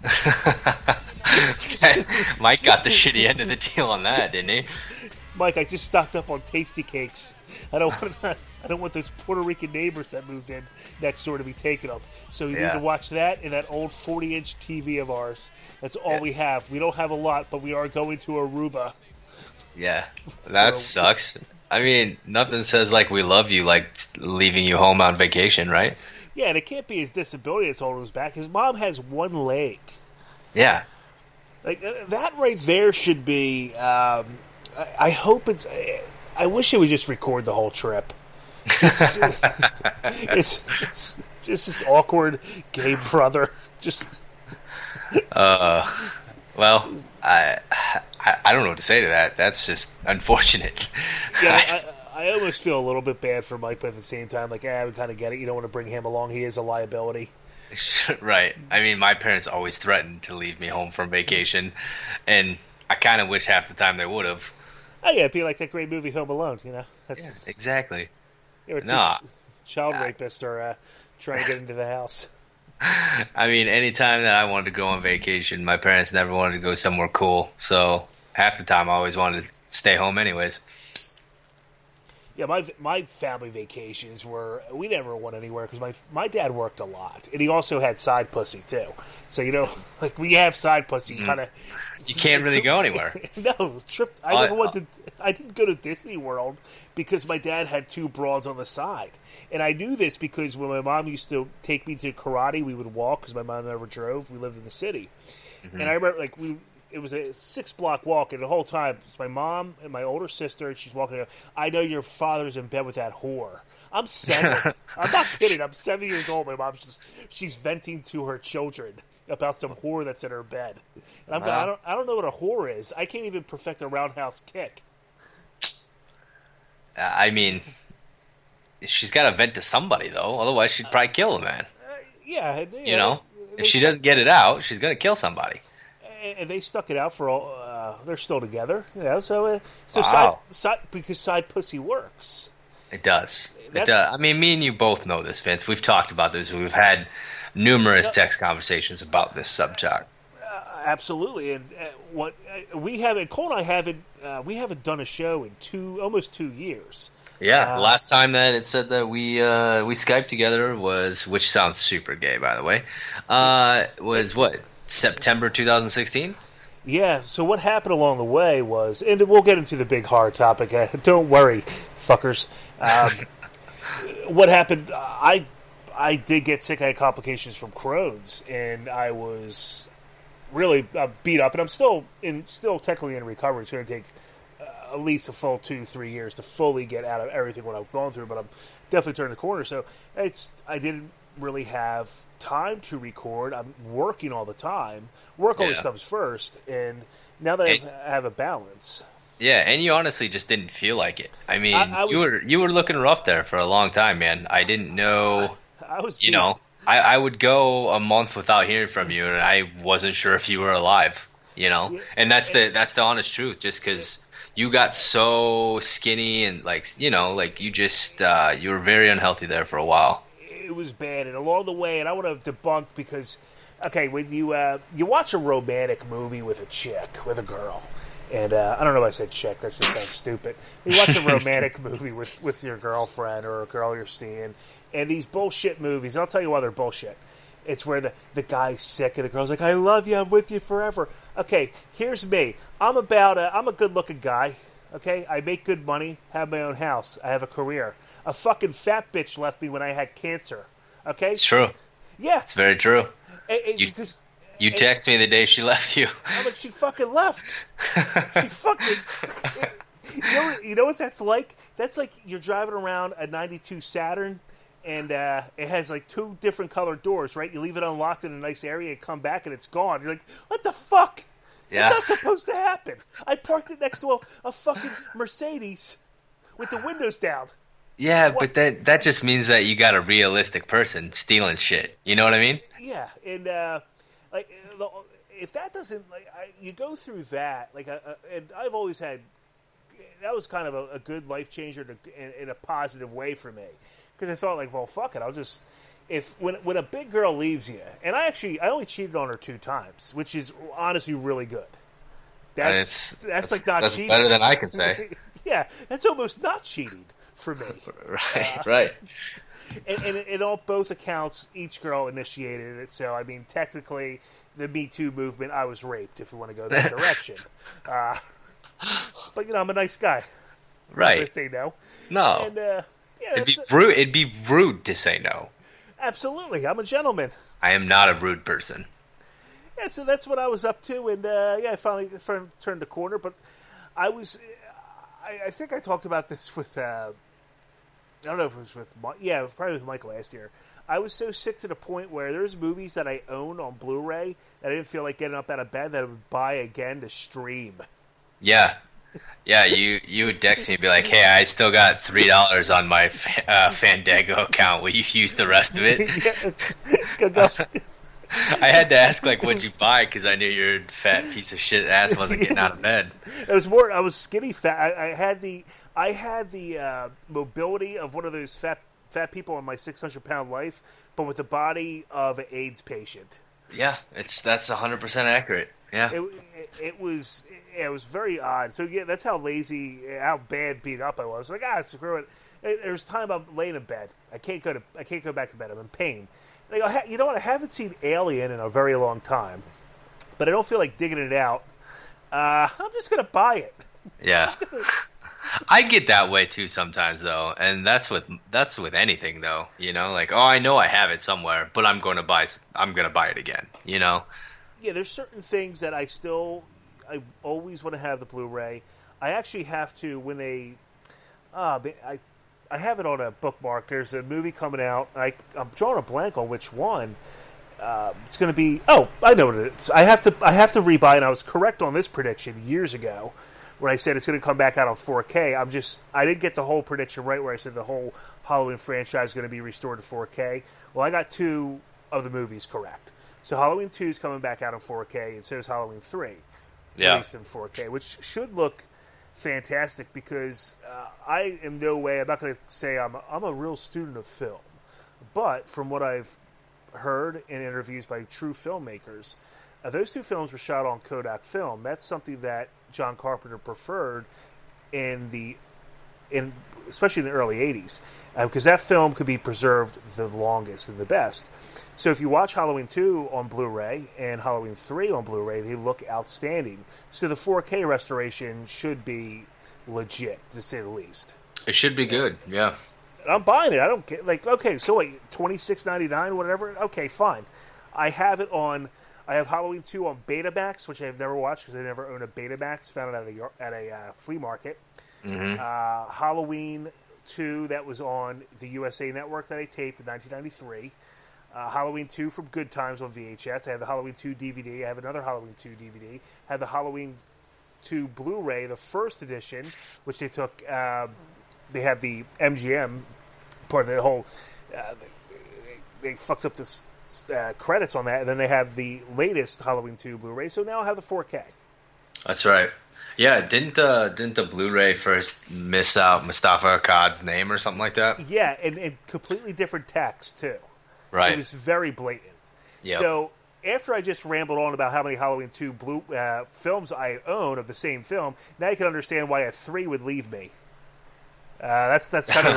Mike got the shitty end of the deal on that, didn't he? Mike, I just stocked up on tasty cakes. I don't want I don't want those Puerto Rican neighbors that moved in next door to be taken up. So we yeah. need to watch that and that old forty-inch T V of ours. That's all yeah. we have. We don't have a lot, but we are going to Aruba. Yeah, that so, sucks. I mean, nothing says like we love you like leaving you home on vacation, right? Yeah, and it can't be his disability that's holding him back. His mom has one leg. Yeah. Like that right there should be... Um, I, I hope it's... I wish it would just record the whole trip. Just, it's, it's just this awkward gay brother. Just... Uh, well, I, I I don't know what to say to that. That's just unfortunate. Yeah, I, I almost feel a little bit bad for Mike, but at the same time, like, eh, I would kind of get it. You don't want to bring him along. He is a liability. Right. I mean, my parents always threatened to leave me home from vacation, and I kind of wish half the time they would have. Oh, yeah, it'd be like that great movie Home Alone, you know? That's, yeah, exactly. You know, no. Child rapists are uh, trying to get into the house. I mean, anytime that I wanted to go on vacation, my parents never wanted to go somewhere cool, so half the time I always wanted to stay home anyways. Yeah, my my family vacations were, we never went anywhere because my my dad worked a lot, and he also had side pussy too. So you know, like we have side pussy, mm. kind of. You can't really go anywhere. No, trip. I uh, never went to. I didn't go to Disney World because my dad had two broads on the side, and I knew this because when my mom used to take me to karate, we would walk because my mom never drove. We lived in the city, mm-hmm. and I remember like we. It was a six-block walk, and the whole time, it's my mom and my older sister, and she's walking. I know your father's in bed with that whore. I'm seven. I'm not kidding. I'm seven years old. My mom's just, she's venting to her children about some whore that's in her bed. And I'm wow. I don't I don't know what a whore is. I can't even perfect a roundhouse kick. I mean, she's got to vent to somebody, though. Otherwise, she'd probably kill a man. Uh, yeah. You, you know? If she doesn't get it out, she's going to kill somebody. And they stuck it out for all. Uh, they're still together, you know. So, uh, so wow. side, side because side pussy works. It does. It does. I mean, me and you both know this, Vince. We've talked about this. We've had numerous yep. text conversations about this subject. Uh, absolutely, and uh, what uh, we haven't, Cole and I haven't, uh, we haven't done a show in two, almost two years. Yeah, uh, the last time that it said that we uh, we Skyped together was, which sounds super gay, by the way, uh, was what? September twenty sixteen? Yeah, so what happened along the way was, and we'll get into the big hard topic, uh, don't worry, fuckers. Um, what happened, I I did get sick, I had complications from Crohn's, and I was really uh, beat up, and I'm still in, still technically in recovery. It's going to take uh, at least a full two, three years to fully get out of everything what I've gone through, but I'm definitely turning the corner, so it's, I didn't really have time to record. I'm working all the time. Work always yeah. comes first, and now that and, I have a balance. Yeah, and you honestly just didn't feel like it. I mean, I, I was, you were you were looking rough there for a long time, man. I didn't know I was, you know, I, I would go a month without hearing from you, and I wasn't sure if you were alive. You know, Yeah. and that's the that's the honest truth. Just because you got so skinny and like you know, like you just uh, you were very unhealthy there for a while. It was bad, and along the way, and I want to debunk because, okay, when you uh, you watch a romantic movie with a chick, with a girl, and uh, I don't know why I said chick. That just sounds stupid. You watch a romantic movie with with your girlfriend or a girl you're seeing, and these bullshit movies. I'll tell you why they're bullshit. It's where the, the guy's sick and the girl's like, I love you, I'm with you forever. Okay, here's me. I'm about a, I'm a good-looking guy, okay? I make good money, have my own house, I have a career. A fucking fat bitch left me when I had cancer, okay? It's true. Yeah. It's very true. And- and You, because, you text me the day she left you. I'm like, she fucking left. She fucking... you, know, you know what that's like? That's like you're driving around a ninety-two Saturn, and uh, it has like two different colored doors, right? You leave it unlocked in a nice area and come back and it's gone. You're like, what the fuck? Yeah. That's not supposed to happen. I parked it next to a, a fucking Mercedes with the windows down. Yeah, but that that just means that you got a realistic person stealing shit. You know what I mean? Yeah, and uh, like the- if that doesn't like I, you go through that like uh, uh, and I've always had that was kind of a, a good life changer to, in, in a positive way for me. Because I thought, like, well, fuck it. I'll just if when when a big girl leaves you, and I actually I only cheated on her two times, which is honestly really good. That's It's- that's, that's- like not that's cheating. better than I can say. Yeah, that's almost not cheating for me. Right, right. And, and in all both accounts, each girl initiated it. So I mean, technically, the Me Too movement, I was raped. If we want to go that direction, uh, but you know, I'm a nice guy. I'm Right. gonna say no. No. And uh, yeah, It'd be that's- rude. It'd be rude to say no. absolutely, I'm a gentleman. I am not a rude person. Yeah, so that's what I was up to, and uh, yeah, I finally fin- turned the corner. But I was, I, I think I talked about this with, uh, I don't know if it was with, Mi- yeah, probably with Mike last year. I was so sick to the point where there's movies that I own on Blu-ray that I didn't feel like getting up out of bed that I would buy again to stream. Yeah, yeah. You you would text me and be like, "Hey, I still got three dollars on my uh, Fandango account. Will you use the rest of it?" Go, go. I had to ask, like, what'd you buy? Because I knew your fat piece of shit ass wasn't getting out of bed. It was more. I was skinny fat. I, I had the. I had the uh, mobility of one of those fat fat people in my six hundred pound life, but with the body of an AIDS patient. Yeah, it's that's one hundred percent accurate. Yeah. It, it, it was. It, it was very odd. So yeah, that's how lazy, how bad beat up I was. Like ah, screw it. There's time I'm laying in bed. I can't go to. I can't go back to bed. I'm in pain. And I go, you know what? I haven't seen Alien in a very long time, but I don't feel like digging it out. Uh, I'm just gonna buy it. Yeah. I get that way too sometimes though, and that's with that's with anything though. You know, like oh, I know I have it somewhere, but I'm going to buy. I'm going to buy it again. You know. Yeah, there's certain things that I still, I always want to have the Blu-ray. I actually have to when they, uh, I, I have it on a bookmark. There's a movie coming out. I, I'm drawing a blank on which one. Uh, it's going to be. Oh, I know what it is. I have to. I have to rebuy, and I was correct on this prediction years ago when I said it's going to come back out on four K. I'm just. I didn't get the whole prediction right where I said the whole Halloween franchise is going to be restored to four K. Well, I got two of the movies correct. So Halloween two is coming back out in four K, and so is Halloween three, Yeah. released in four K, which should look fantastic because uh, I am no way. I'm not going to say I'm a, I'm a real student of film, but from what I've heard in interviews by true filmmakers, uh, those two films were shot on Kodak film. That's something that John Carpenter preferred in the in especially in the early eighties, because uh, that film could be preserved the longest and the best. So if you watch Halloween two on Blu-ray and Halloween three on Blu-ray, they look outstanding. So the four K restoration should be legit, to say the least. It should be good. Yeah. I'm buying it. I don't get like okay. So wait, twenty-six ninety-nine, whatever. Okay, fine. I have it on. I have Halloween two on Betamax, which I've never watched because I never owned a Betamax. Found it at a at a uh, flea market. Mm-hmm. Uh, Halloween two that was on the U S A Network that I taped in nineteen ninety-three. Uh, Halloween two from Good Times on V H S. I have the Halloween two D V D. I have another Halloween two D V D. I have the Halloween two Blu-ray, the first edition, which they took. Uh, they have the M G M part of the whole. Uh, they fucked up the uh, credits on that, and then they have the latest Halloween two Blu-ray. So now I have the four K. That's right. Yeah, didn't uh, didn't the Blu-ray first miss out Mustafa Akkad's name or something like that? Yeah, and, and completely different text too. Right. It was very blatant. Yep. So after I just rambled on about how many Halloween two blue uh, films I own of the same film, now you can understand why a three would leave me. Uh, that's that's kind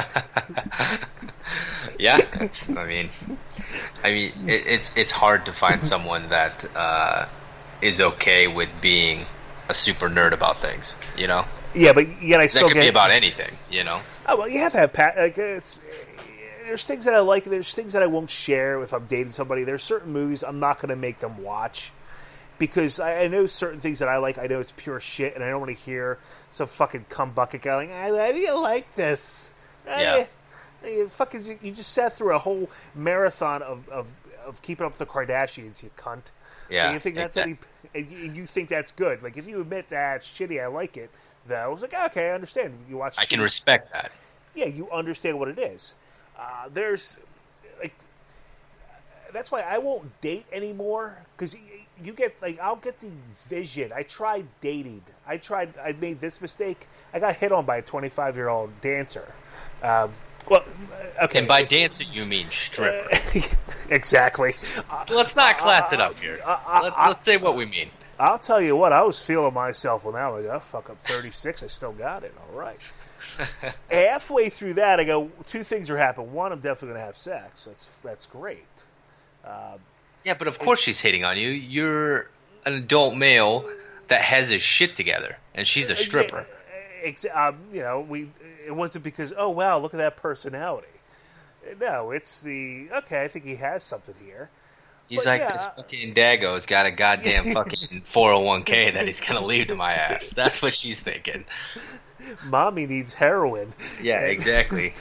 of yeah. It's, I mean, I mean, it, it's it's hard to find someone that uh, is okay with being a super nerd about things. You know. Yeah, but yet I still that could get be about anything. You know. Oh well, you have to have pa- like it's. There's things that I like. There's things that I won't share if I'm dating somebody. There's certain movies I'm not going to make them watch because I, I know certain things that I like. I know it's pure shit, and I don't want to hear some fucking cum bucket going, "Why do you like this?" Yeah. I, you fucking, you just sat through a whole marathon of, of, of keeping up with the Kardashians, you cunt. Yeah. And you think that's exactly. any, and you, and you think that's good. Like if you admit that it's shitty, I like it. Though it's like okay, I understand. You watch. I can shitty. respect that. Yeah, you understand what it is. Uh, there's like that's why I won't date anymore because you get like I'll get the vision. I tried dating. I tried. I made this mistake. I got hit on by a twenty-five year old dancer. Um, well, okay. And by dancer you mean stripper. Exactly. Let's not class it up here. Uh, Let, uh, let's say what we mean. I'll tell you what. I was feeling myself. Well, now I go fuck up thirty-six. I still got it. All right. Halfway through that, I go, two things are happening. One, I'm definitely going to have sex. That's that's great. Um, yeah, but of course she's hitting on you. You're an adult male that has his shit together, and she's a stripper. Yeah, ex- um, you know, we. It wasn't because, oh, wow, look at that personality. No, it's the, okay, I think he has something here. He's but like, yeah, this fucking Dago's got a goddamn fucking four oh one k that he's going to leave to my ass. That's what she's thinking. Mommy needs heroin. Yeah, and, exactly.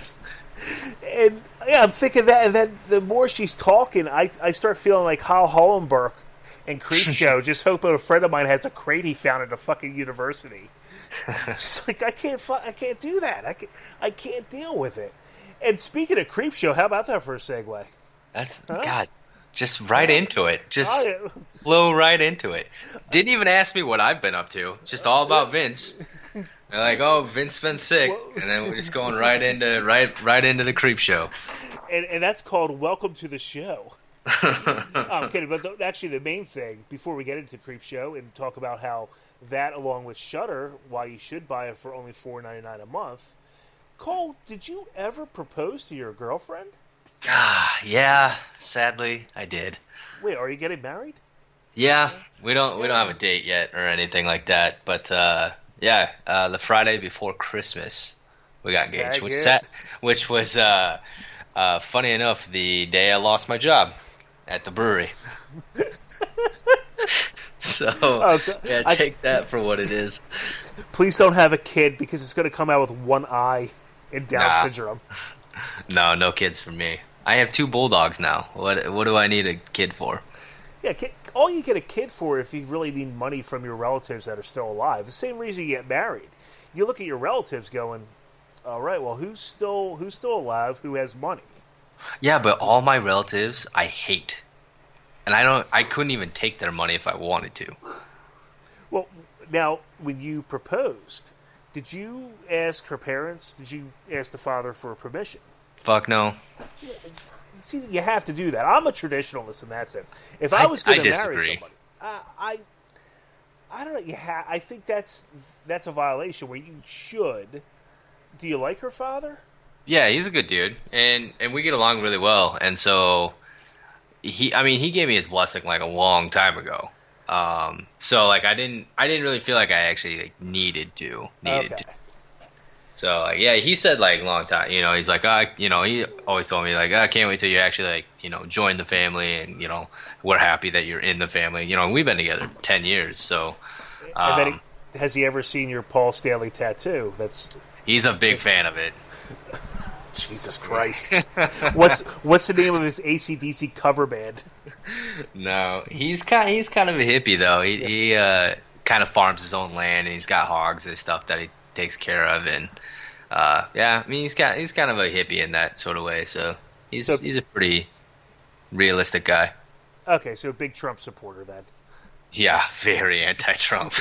And yeah, I'm thinking that, and then the more she's talking, I I start feeling like Hal Hollenberg in Creepshow, just hoping a friend of mine has a crate he found at a fucking university. Just like I can't, fu- I can't do that. I can't, I can't deal with it. And speaking of Creepshow, how about that for a segue? That's huh? God. Just right into it. Just Oh, yeah. flow right into it. Didn't even ask me what I've been up to. It's just all about Vince. They're like, oh, Vince been sick, and then we're just going right into right right into the creep show. And and that's called Welcome to the Show. oh, I'm kidding, but th- actually the main thing before we get into Creep Show and talk about how that, along with Shudder, why you should buy it for only four ninety-nine a month. Cole, did you ever propose to your girlfriend? Ah, yeah. Sadly, I did. Wait, are you getting married? Yeah, we don't we don't have a date yet or anything like that, but. uh Yeah, uh, the Friday before Christmas, we got engaged, which sat, which was uh, uh, funny enough the day I lost my job at the brewery. So Oh, yeah, I- take that for what it is. Please don't have a kid because it's going to come out with one eye and Down Nah. syndrome. No, no kids for me. I have two bulldogs now. What what do I need a kid for? Yeah, kid, all you get a kid for if you really need money from your relatives that are still alive. The same reason you get married. You look at your relatives going, all right, well, who's still who's still alive who has money? Yeah, but all my relatives I hate, and I don't. I couldn't even take their money if I wanted to. Well, now, when you proposed, did you ask her parents? Did you ask the father for permission? Fuck no. See, you have to do that. I'm a traditionalist in that sense. If I, I- was going I to marry disagree. somebody, I, I, I don't know. You ha- I think that's that's a violation where you should. Do you like her father? Yeah, he's a good dude, and and we get along really well. And so he, I mean, he gave me his blessing like a long time ago. Um, so like I didn't, I didn't really feel like I actually like, needed to, needed Okay. to. So like, yeah, he said like a long time. You know, he's like, uh, you know, he always told me like, I can't wait till you actually like, you know, join the family, and you know, we're happy that you're in the family. You know, we've been together ten years, so. Um, and then he, has he ever seen your Paul Stanley tattoo? That's he's a big fan of it. Jesus Christ. what's what's the name of his A C D C cover band? No, he's kind he's kind of a hippie though. He he uh, kind of farms his own land, and he's got hogs and stuff that he takes care of, and uh, yeah, I mean he's got he's kind of a hippie in that sort of way. So He's So- he's a pretty realistic guy. Okay, so big Trump supporter then. Yeah, very anti-Trump.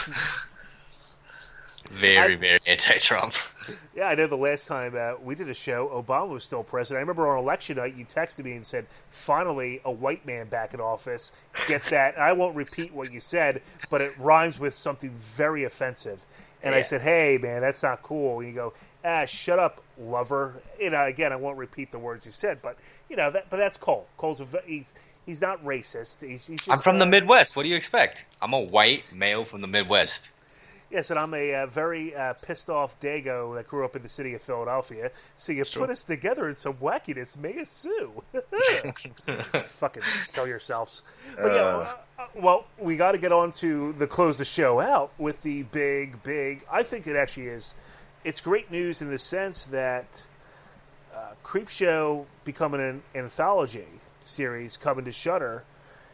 very I- very anti-Trump. Yeah, I know the last time uh, we did a show, Obama was still president. I remember on election night, you texted me and said, finally, a white man back in office. Get that. And I won't repeat what you said, but it rhymes with something very offensive. And I Yeah. said, hey, man, that's not cool. And you go, ah, shut up, lover. You know, again, I won't repeat the words you said, but, you know, that, but that's Cole. Cole's a, ve- he's, he's not racist. He's, he's just, I'm from the uh, Midwest. What do you expect? I'm a white male from the Midwest. Yes, and I'm a uh, very uh, pissed off Dago that grew up in the city of Philadelphia. So you Sure. put us together in some wackiness, may it sue. Fucking kill yourselves. But yeah, uh, uh, well, we got to get on to the close the show out with the big, big. I think it actually is. It's great news in the sense that uh, Creepshow becoming an anthology series coming to Shudder,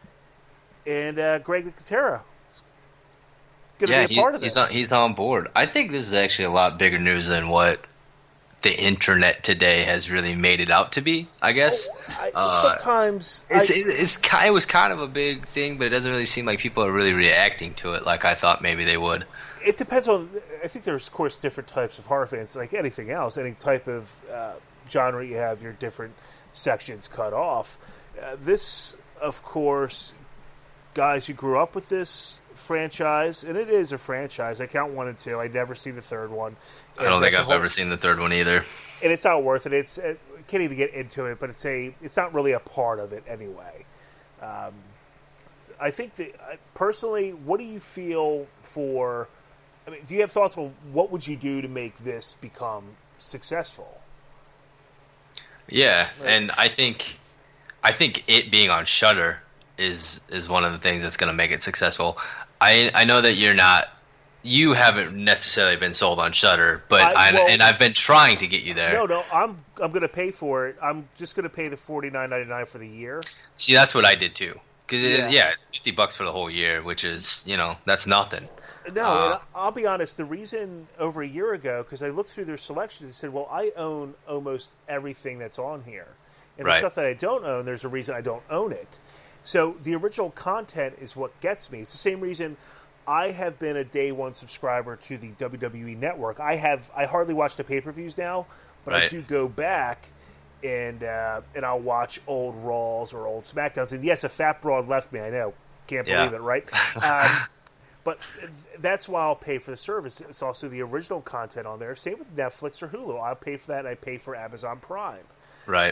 and uh, Greg Nicotero going to Yeah, be a he- part of he's this. on, he's on board. I think this is actually a lot bigger news than what the internet today has really made it out to be. I guess I, Uh, sometimes it's I, it, it's ki- it was kind of a big thing, but it doesn't really seem like people are really reacting to it like I thought maybe they would. it depends on. I think there's, of course, different types of horror fans. Like anything else, any type of uh, genre, you have your different sections cut off. Uh, this, of course, guys who grew up with this franchise, and it is a franchise. I count one and two. I never see the third one. I don't And think that's a I've whole- ever seen the third one either. and it's not worth it. It's it, can't even get into it, but it's a it's not really a part of it anyway. Um, I think that uh, personally, what do you feel for? I mean, do you have thoughts on what would you do to make this become successful? Yeah, and I think I think it being on Shudder is is one of the things that's going to make it successful. I I know that you're not you haven't necessarily been sold on Shudder, but I- I, well- and I've been trying to get you there. No, no, I'm I'm going to pay for it. I'm just going to pay the forty nine ninety nine for the year. See, that's what I did too. Cause Yeah. it, yeah, fifty bucks for the whole year, which is you know that's nothing. No, Uh, and I'll be honest. The reason over a year ago, because I looked through their selections and said, "Well, I own almost everything that's on here, and the Right. stuff that I don't own, there's a reason I don't own it." So the original content is what gets me. It's the same reason I have been a day one subscriber to the W W E Network. I have I hardly watch the pay per views now, but I Right. do go back and uh, and I'll watch old Raws or old SmackDowns. And yes, a fat broad left me. I know, can't Yeah. believe it, right? Um, But that's why I'll pay for the service. It's also the original content on there. Same with Netflix or Hulu. I'll pay for that, and I pay for Amazon Prime. Right.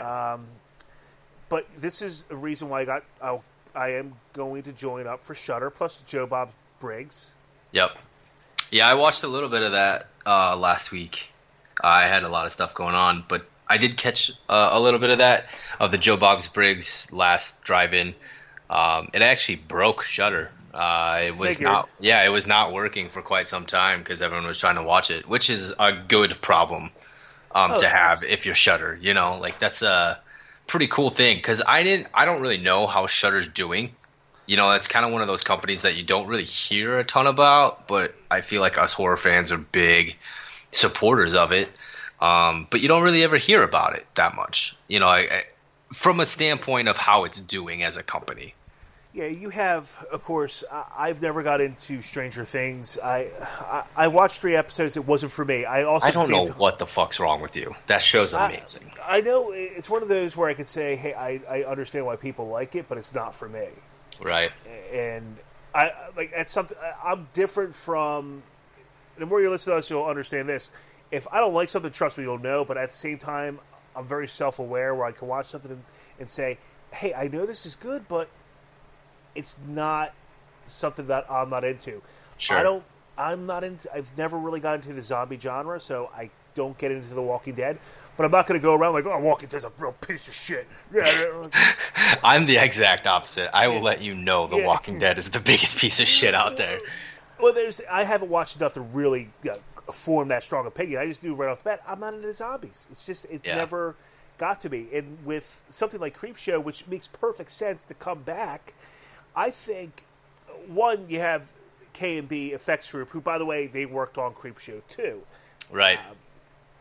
But this is a reason why I got. I'll, I am going to join up for Shudder plus Joe Bob Briggs. Yep. Yeah, I watched a little bit of that uh, last week. I had a lot of stuff going on, but I did catch uh, a little bit of that of the Joe Bob's Briggs last drive-in. Um, it actually broke Shudder. Uh, it was Figured. not. Yeah, it was not working for quite some time because everyone was trying to watch it, which is a good problem um, Oh, to have yes. if you're Shudder. You know, like that's a pretty cool thing because I didn't. I don't really know how Shudder's doing. You know, it's kind of one of those companies that you don't really hear a ton about, but I feel like us horror fans are big supporters of it. Um, but you don't really ever hear about it that much. You know, I, I, from a standpoint of how it's doing as a company. Yeah, you have, of course. I, I've never got into Stranger Things. I, I I watched three episodes. It wasn't for me. I also I don't at the know same ti- what the fuck's wrong with you. That show's amazing. I, I know it's one of those where I could say, "Hey, I, I understand why people like it, but it's not for me." Right. And I like that's something. I, I'm different from. The more you listen to us, you'll understand this. If I don't like something, trust me, you'll know. But at the same time, I'm very self-aware, where I can watch something and, and say, "Hey, I know this is good, but it's not something that I'm not into." Sure. I don't. I'm not into. I've never really got into the zombie genre, so I don't get into The Walking Dead. But I'm not going to go around like, "Oh, Walking Dead's a real piece of shit." Yeah. I'm the exact opposite. I will let you know The Yeah. Walking Dead is the biggest piece of shit out there. Well, there's. I haven't watched enough to really uh, form that strong opinion. I just knew right off the bat, I'm not into zombies. It's just it Yeah. never got to me. And with something like Creepshow, which makes perfect sense to come back, I think one you have K and B Effects Group, who by the way they worked on Creepshow too. Right.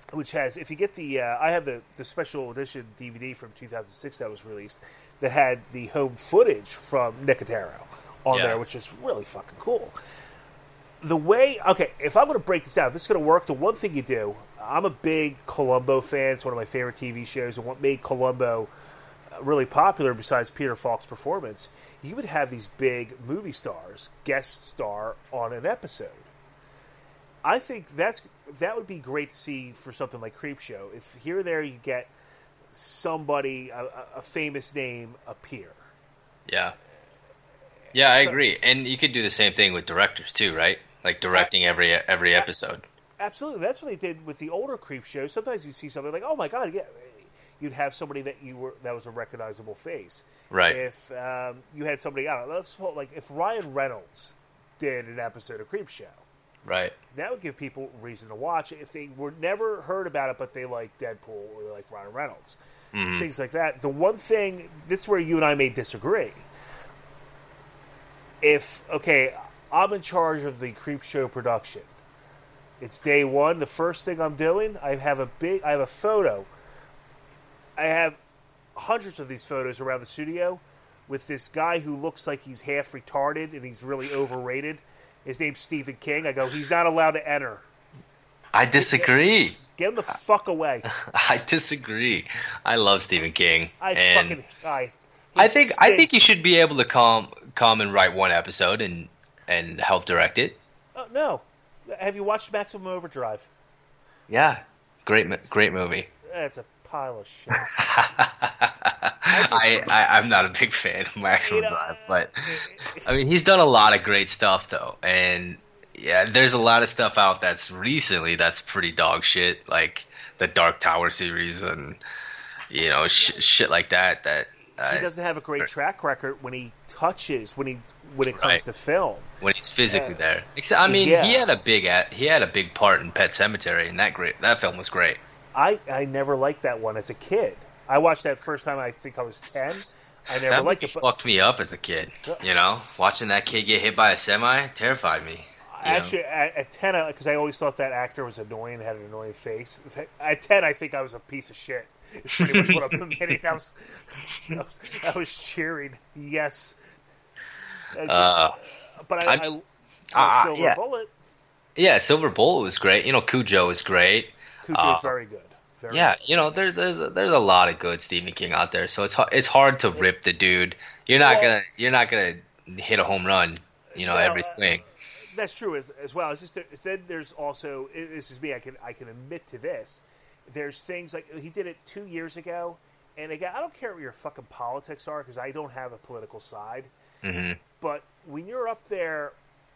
which has, if you get the, uh, I have the, the special edition D V D from two thousand six that was released that had the home footage from Nicotero on Yeah. there, which is really fucking cool. The way, okay, if I'm going to break this out, if this is going to work, the one thing you do, I'm a big Columbo fan. It's one of my favorite T V shows, and what made Columbo really popular, besides Peter Falk's performance, you would have these big movie stars guest star on an episode. I think that's that would be great to see for something like Creepshow. If here or there you get somebody, a, a famous name, appear. Yeah. Yeah, I So- agree. And you could do the same thing with directors too, right? Like directing every every episode. Absolutely, that's what they did with the older Creepshow. Sometimes you see something like, "Oh my god!" Yeah, you'd have somebody that you were that was a recognizable face. Right. If um, you had somebody, I don't know, let's call it like if Ryan Reynolds did an episode of Creepshow, Right. that would give people reason to watch it. If they were never heard about it, but they like Deadpool or they like Ryan Reynolds, Mhm. things like that. The one thing, this is where you and I may disagree. If, okay, I'm in charge of the Creepshow production. It's day one. The first thing I'm doing, I have a big, I have a photo. I have hundreds of these photos around the studio with this guy who looks like he's half retarded and he's really overrated. His name's Stephen King. I go, he's not allowed to enter. I disagree. Get him the fuck away. I disagree. I love Stephen King. I and fucking, I. I think I think you stinks. should be able to come come and write one episode and and help direct it. Uh, no. Have you watched Maximum Overdrive? Yeah. Great mo- great movie. That's a pile of shit. I, I I'm not a big fan of Maximum You know, Drive, but I mean he's done a lot of great stuff though, and yeah, there's a lot of stuff out that's recently that's pretty dog shit, like the Dark Tower series and you know sh- shit like that. That uh, He doesn't have a great track record when he touches when he when it comes Right. to film. when he's physically Uh, there. Except, I mean, yeah. he had a big at, he had a big part in Pet Cemetery, and that great that film was great. I, I never liked that one as a kid. I watched that first time. I think I was ten. I never That liked movie it. But fucked me up as a kid. You know, watching that kid get hit by a semi terrified me. you know? actually, at, at ten, because I always thought that actor was annoying, had an annoying face. At ten, I think I was a piece of shit. It's pretty much what I'm admitting. I was, I was, I was cheering. Yes. I just- Uh, but I, I- I, I, uh, Silver yeah. Bullet. yeah, Silver Bullet was great. You know, Cujo was great. Cujo's Uh, very good. Very Yeah, good. you know, there's there's a, there's a lot of good Stephen King out there, so it's hu- it's hard to rip the dude. You're not Well- gonna you're not gonna hit a home run, you know, Well, every uh, swing. That's true as, as well. It's just that- then there's also it- this is me. I can I can admit to this. There's things like he did it two years ago, and again, I don't care what your fucking politics are because I don't have a political side. hmm But when you're up there,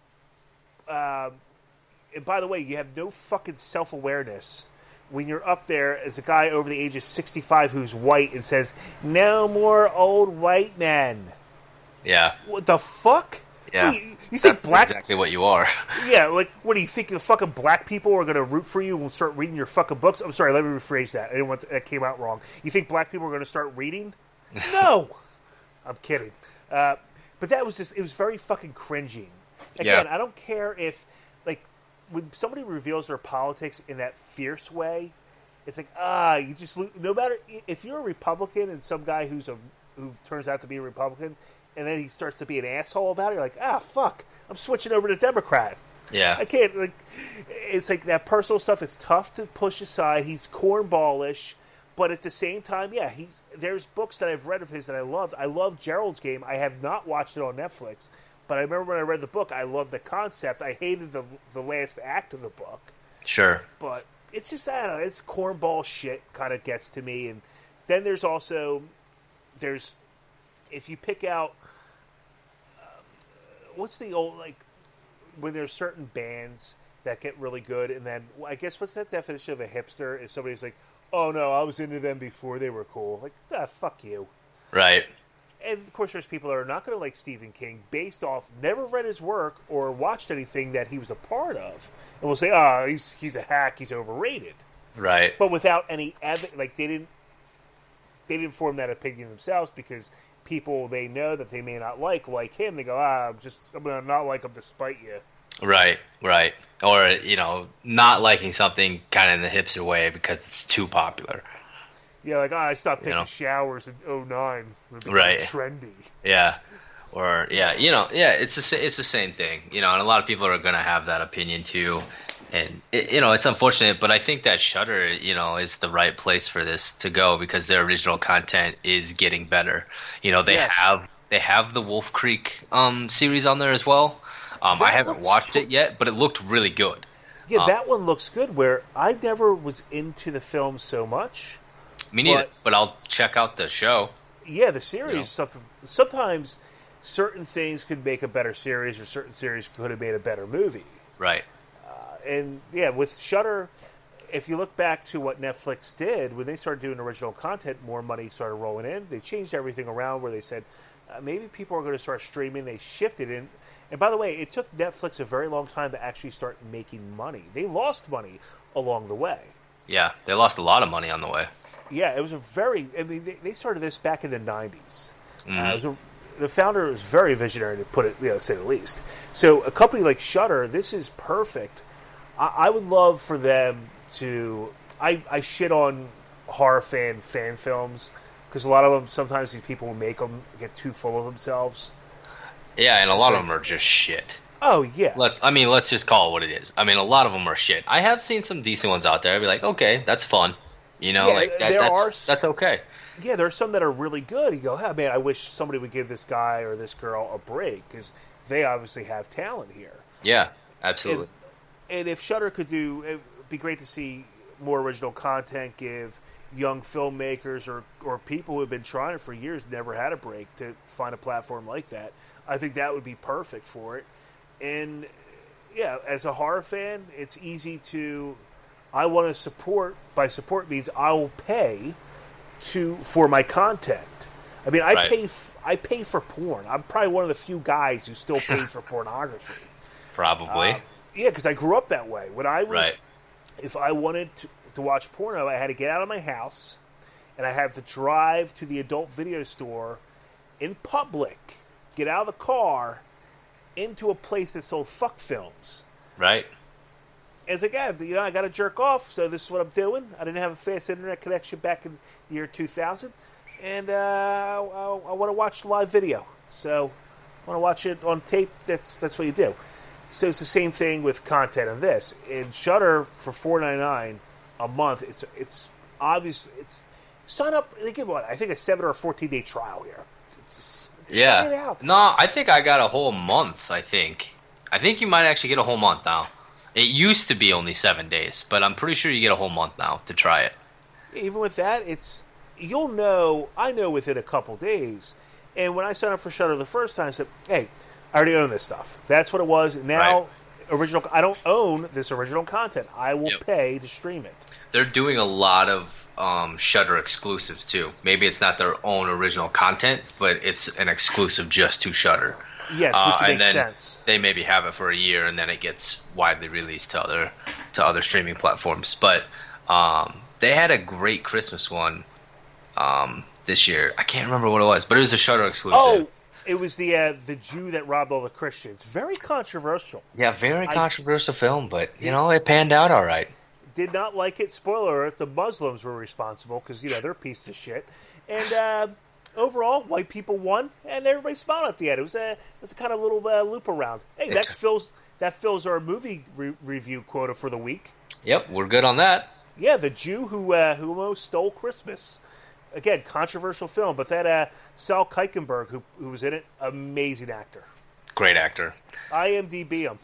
um, and by the way, you have no fucking self awareness. When you're up there as a guy over the age of sixty-five who's white and says, "No more old white men." Yeah, What the fuck? yeah. What, you, you think That's black? exactly what you are. Yeah, like what do you think? The fucking black people are going to root for you and start reading your fucking books? I'm sorry, let me rephrase that. I didn't want that came out wrong. You think black people are going to start reading? No, I'm kidding. Uh, but that was just—it was very fucking cringing. Again, Yeah. I don't care if, like, when somebody reveals their politics in that fierce way, it's like ah, you just lo- no matter if you're a Republican and some guy who's a who turns out to be a Republican, and then he starts to be an asshole about it, you're like ah, fuck, I'm switching over to Democrat. Yeah, I can't like. It's like that personal stuff. It's tough to push aside. He's cornballish, but at the same time, yeah, he's. There's books that I've read of his that I loved. I love Gerald's Game. I have not watched it on Netflix, but I remember when I read the book, I loved the concept. I hated the the last act of the book, sure. but it's just I don't know. It's cornball shit. Kind of gets to me, and then there's also there's if you pick out um, what's the old like. When there's certain bands that get really good, and then I guess what's that definition of a hipster? Is somebody's like, "Oh no, I was into them before they were cool." Like, ah, fuck you. Right. And of course, there's people that are not going to like Stephen King based off never read his work or watched anything that he was a part of, and will say, "Ah, oh, he's he's a hack. He's overrated." Right. But without any evidence, like they didn't they didn't form that opinion themselves because people they know that they may not like like him. They go, "Ah, I'm just I'm gonna not like him despite you." Right, right. Or, you know, not liking something kind of in the hipster way because it's too popular. Yeah, like, oh, I stopped taking You know? showers in oh nine. It became Right. trendy. Yeah. Or, yeah, you know, yeah, it's the, sa- it's the same thing. You know, and a lot of people are going to have that opinion too. And, it, you know, it's unfortunate, but I think that Shudder, you know, is the right place for this to go because their original content is getting better. You know, they Yes. have they have the Wolf Creek um, series on there as well. Um, I That haven't looks watched cool. it yet, but it looked really good. Yeah, Um, that one looks good, where I never was into the film so much. Me neither, But- but I'll check out the show. Yeah, the series, You know? something, sometimes certain things could make a better series or certain series could have made a better movie. Right. And yeah, with Shudder, if you look back to what Netflix did when they started doing original content, more money started rolling in. They changed everything around where they said uh, maybe people are going to start streaming. They shifted in. And by the way, it took Netflix a very long time to actually start making money. They lost money along the way. Yeah, they lost a lot of money on the way. Yeah, it was a very. I mean, they, they started this back in the nineties. Uh, Mhm. it was a, the founder was very visionary, to put it, you know, say the least. So a company like Shudder, this is perfect. I, I would love for them to. I, I shit on horror fan fan films because a lot of them sometimes these people will make them get too full of themselves. Yeah, and a lot So- of them are just shit. Oh yeah, Let, I mean, let's just call it what it is. I mean, a lot of them are shit. I have seen some decent ones out there. I'd be like, okay, that's fun. You know, Yeah, like that, there that's are s- that's okay. yeah. There are some that are really good. You go, oh man, I wish somebody would give this guy or this girl a break because they obviously have talent here. Yeah, absolutely. And if Shudder could do, it would be great to see more original content, give young filmmakers or, or people who have been trying for years, never had a break, to find a platform like that. I think that would be perfect for it. And yeah, as a horror fan, it's easy to, I want to support, by support means I will pay to for my content. I mean, I Right. pay f- I pay for porn. I'm probably one of the few guys who still pays for pornography. Probably. Um, yeah, because I grew up that way. When I was, Right. if I wanted to, to watch porno, I had to get out of my house, and I had to drive to the adult video store in public, get out of the car, into a place that sold fuck films. Right. As a guy, you know, I got to jerk off, so this is what I'm doing. I didn't have a fast internet connection back in the year two thousand, and uh, I, I want to watch live video. So I want to watch it on tape. That's that's what you do. So it's the same thing with content on this. In Shudder for four ninety-nine a month, it's it's obvious. It's sign up. They give what I think a seven or a fourteen day trial here. Just Yeah. try it out. No, I think I got a whole month. I think. I think you might actually get a whole month now. It used to be only seven days, but I'm pretty sure you get a whole month now to try it. Even with that, it's you'll know. I know within a couple days. And when I signed up for Shudder the first time, I said, "Hey, I already own this stuff. That's what it was. Now, Right. original. I don't own this original content. I will Yep. pay to stream it." They're doing a lot of um, Shudder exclusives too. Maybe it's not their own original content, but it's an exclusive just to Shudder. Yes, Uh, which and makes then sense. they maybe have it for a year, and then it gets widely released to other to other streaming platforms. But um, they had a great Christmas one um, this year. I can't remember what it was, but it was a Shudder exclusive. Oh, it was the uh, the Jew that robbed all the Christians. Very controversial. Yeah, very I- controversial film, but you know it panned out all right. Did not like it. Spoiler alert: the Muslims were responsible because you know they're pieces of shit. And uh, overall, white people won, and everybody smiled at the end. It was a it was a kind of little uh, loop around. Hey, that It's- fills that fills our movie re- review quota for the week. Yep, we're good on that. Yeah, the Jew who uh, who almost stole Christmas. Again, controversial film, but that uh, Sal Kuikenberg who who was in it, amazing actor. Great actor. IMDb him.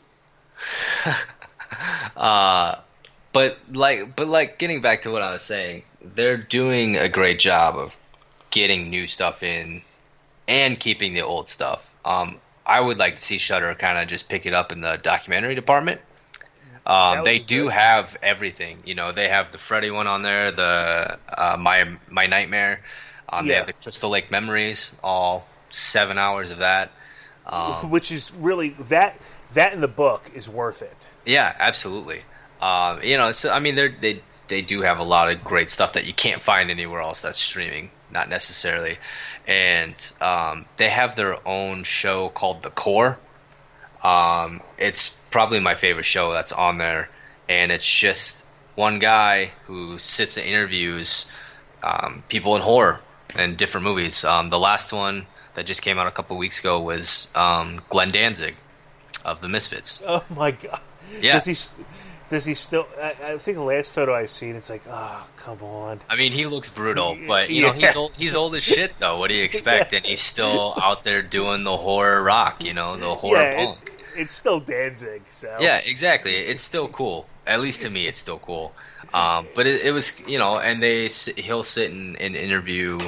Uh, but like, but like, getting back to what I was saying, they're doing a great job of getting new stuff in and keeping the old stuff. Um, I would like to see Shudder kind of just pick it up in the documentary department. That Um, would they be do good. have everything. You know, they have the Freddy one on there, the uh, my my nightmare. Um, They Yeah. have the Crystal Lake Memories, all seven hours of that. Um, Which is really that that in the book is worth it. Yeah, absolutely. Um, you know, so I mean, they they they do have a lot of great stuff that you can't find anywhere else that's streaming, not necessarily. And um, they have their own show called The Core, Um, it's probably my favorite show that's on there, and it's just one guy who sits and interviews um, people in horror and different movies. Um, the last one that just came out a couple weeks ago was um, Glenn Danzig of the Misfits. Oh my god! Yeah. Does he? Does he still? I, I think the last photo I've seen, it's like, oh, come on. I mean, he looks brutal, but you Yeah. know, he's old. He's old as shit, though. What do you expect? And he's still out there doing the horror rock, you know, the horror Yeah, it- punk. It's still Danzig, so Yeah, exactly. It's still cool. At least to me, it's still cool. Um, but it, it was, you know, and they sit- he'll sit and, and interview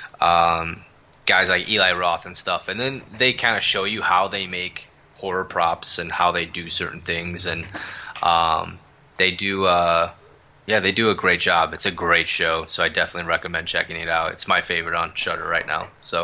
um, guys like Eli Roth and stuff, and then they kind of show you how they make horror props and how they do certain things, and um, they do, uh, yeah, they do a great job. It's a great show, so I definitely recommend checking it out. It's my favorite on Shudder right now. So.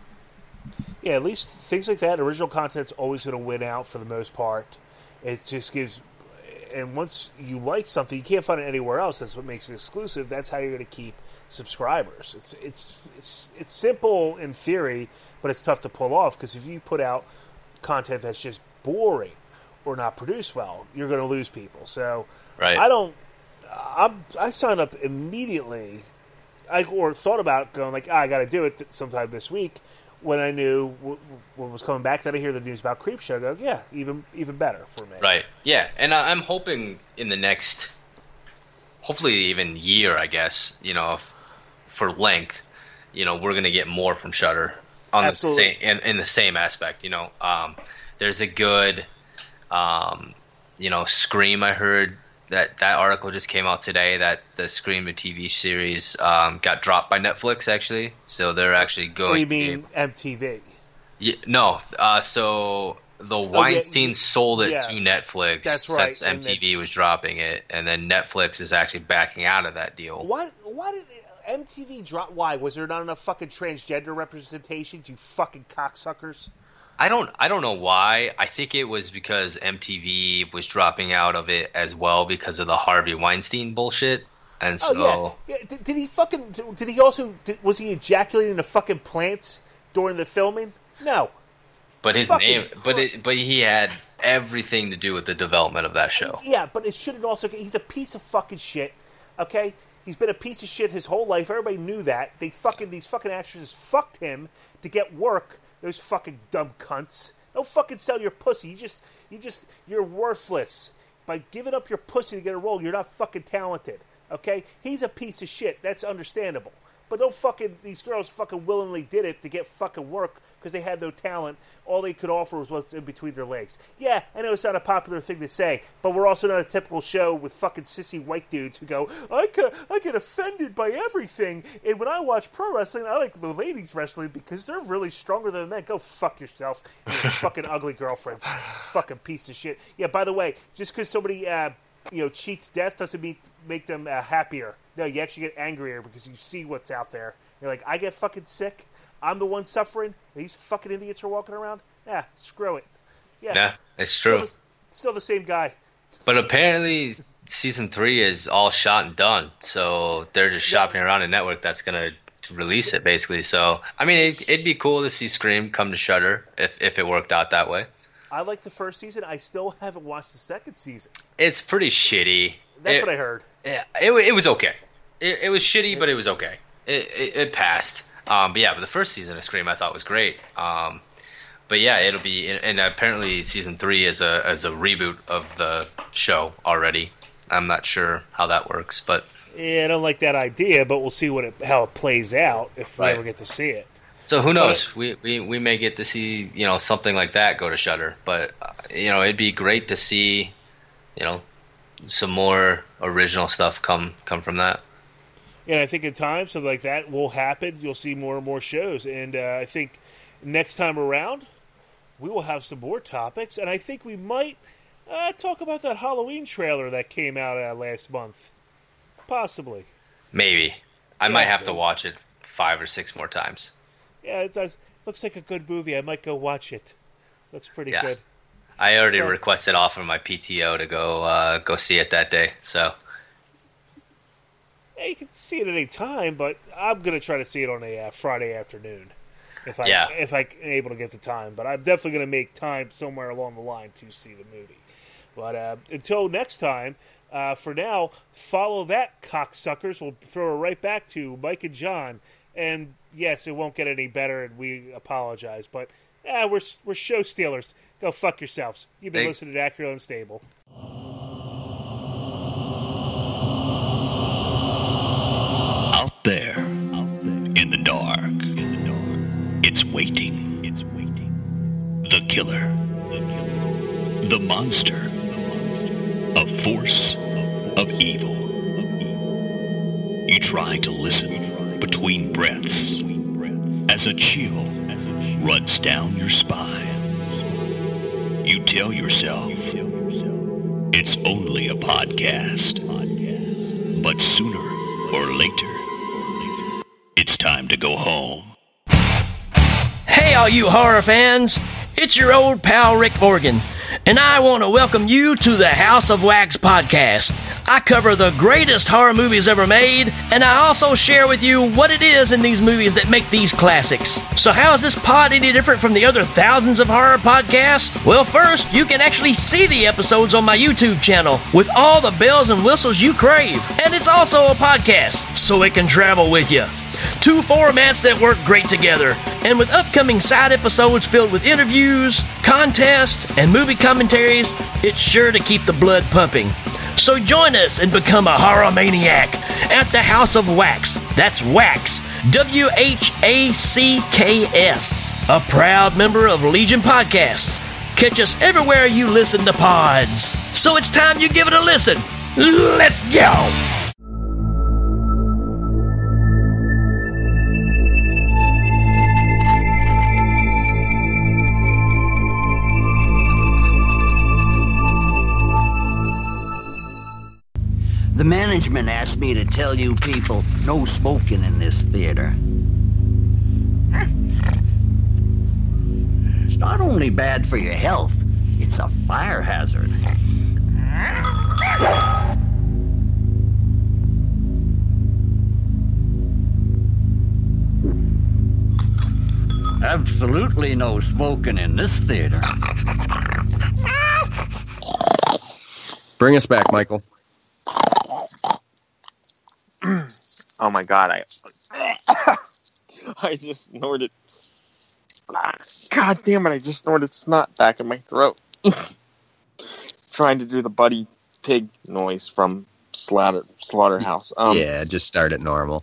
yeah. At least things like that, original content's always going to win out for the most part. It just gives, and once you like something, you can't find it anywhere else. That's what makes it exclusive. That's how you're going to keep subscribers. It's it's it's it's simple in theory, but it's tough to pull off because if you put out content that's just boring or not produced well, you're going to lose people. So Right. I don't. I'm, I signed up immediately, I or thought about going like, ah, I got to do it th- sometime this week. When I knew w- what was coming back, then I hear the news about Creepshow. I go, yeah, even even better for me. Right. Yeah, and I- I'm hoping in the next, hopefully even year, I guess, you know, if, for length, you know, we're gonna get more from Shudder on Absolutely. the same in, in the same aspect. You know, um, there's a good, um, you know, Scream. I heard that that article just came out today that the Scream the T V series um, got dropped by Netflix actually, so they're actually going. What do you to be mean M T V? Yeah, no, uh, so the Weinstein yeah, sold it yeah. to Netflix That's right, since and M T V was dropping it, and then Netflix is actually backing out of that deal. Why? Why did M T V drop? Why was there not enough fucking transgender representation? You fucking cocksuckers. I don't, I don't know why. I think it was because M T V was dropping out of it as well because of the Harvey Weinstein bullshit, and so. Oh yeah. yeah. Did, did he fucking? Did he also? Did, was he ejaculating the fucking plants during the filming? No. But his Fucking name, but cr- it, but he had everything to do with the development of that show. Yeah, but it shouldn't also. He's a piece of fucking shit. Okay, he's been a piece of shit his whole life. Everybody knew that. They fucking these fucking actresses fucked him to get work. Those fucking dumb cunts. Don't fucking sell your pussy. You just, you just, you're worthless. By giving up your pussy to get a role, you're not fucking talented. Okay? He's a piece of shit. That's understandable. But don't fucking, these girls fucking willingly did it to get fucking work because they had no talent. All they could offer was what's in between their legs. Yeah, I know it's not a popular thing to say, but we're also not a typical show with fucking sissy white dudes who go, I get, I get offended by everything. And when I watch pro wrestling, I like the ladies wrestling because they're really stronger than men. Go fuck yourself. You fucking ugly girlfriends. Fucking piece of shit. Yeah, by the way, just because somebody, uh, you know, cheats death doesn't mean, make them uh, happier. No, you actually get angrier because you see what's out there. You're like, I get fucking sick. I'm the one suffering. These fucking idiots are walking around. Yeah, screw it. Yeah, Yeah, it's true. Still the, still the same guy. But apparently, season three is all shot and done, so they're just shopping around a network that's gonna release it, basically. So, I mean, it, it'd be cool to see Scream come to Shudder if if it worked out that way. I like the first season. I still haven't watched the second season. It's pretty shitty. That's It- what I heard. Yeah, it it was okay. It, it was shitty, but it was okay. It it, it passed. Um, but yeah, but the first season of Scream I thought was great. Um, but yeah, it'll be, and apparently season three is a is a reboot of the show already. I'm not sure how that works, but Yeah, I don't like that idea, but we'll see what it, how it plays out if we Right. ever get to see it. so who knows? We, we we may get to see, you know, something like that go to Shudder. But uh, you know, it'd be great to see, you know, some more original stuff come come from that. And I think in time, something like that will happen. You'll see more and more shows. And uh, I think next time around, we will have some more topics. And I think we might uh, talk about that Halloween trailer that came out uh, last month. Possibly. Maybe I Yeah, might have to it- watch it five or six more times. Yeah, it does. Looks like a good movie. I might go watch it. Looks pretty Yeah. good. I already Well- requested off from my P T O to go uh, go see it that day. So Yeah, you can see it at any time, but I'm going to try to see it on a uh, Friday afternoon. if I Yeah. if I'm able to get the time. But I'm definitely going to make time somewhere along the line to see the movie. But uh, until next time, uh, for now, follow that, cocksuckers. We'll throw it right back to Mike and John. And yes, it won't get any better, and we apologize. But eh, we're we're show stealers. Go fuck yourselves. You've been They- listening to Acura Unstable. Out there, in the dark, it's waiting. It's waiting. The killer, the monster, a force of evil. You try to listen between breaths as a chill runs down your spine. You tell yourself it's only a podcast, but sooner or later, it's time to go home. Hey, all you horror fans, it's your old pal Rick Morgan, and I want to welcome you to the House of Wax podcast. I cover the greatest horror movies ever made, and I also share with you what it is in these movies that make these classics. So how is this pod any different from the other thousands of horror podcasts? Well, first, you can actually see the episodes on my YouTube channel with all the bells and whistles you crave. And it's also a podcast, so it can travel with you. Two formats that work great together, and with upcoming side episodes filled with interviews, contests, and movie commentaries, it's sure to keep the blood pumping. So join us and become a horror maniac at the House of Wax. That's Wax, W H A C K S, a proud member of Legion Podcast. Catch us everywhere you listen to pods. So it's time you give it a listen. Let's go! The management asked me to tell you people no smoking in this theater. It's not only bad for your health, it's a fire hazard. Absolutely no smoking in this theater. Bring us back, Michael. Oh my god, I I just snorted. God damn it, I just snorted snot back in my throat. Trying to do the Buddy Pig noise from Slaughter, Slaughterhouse. Um, yeah, just start at normal.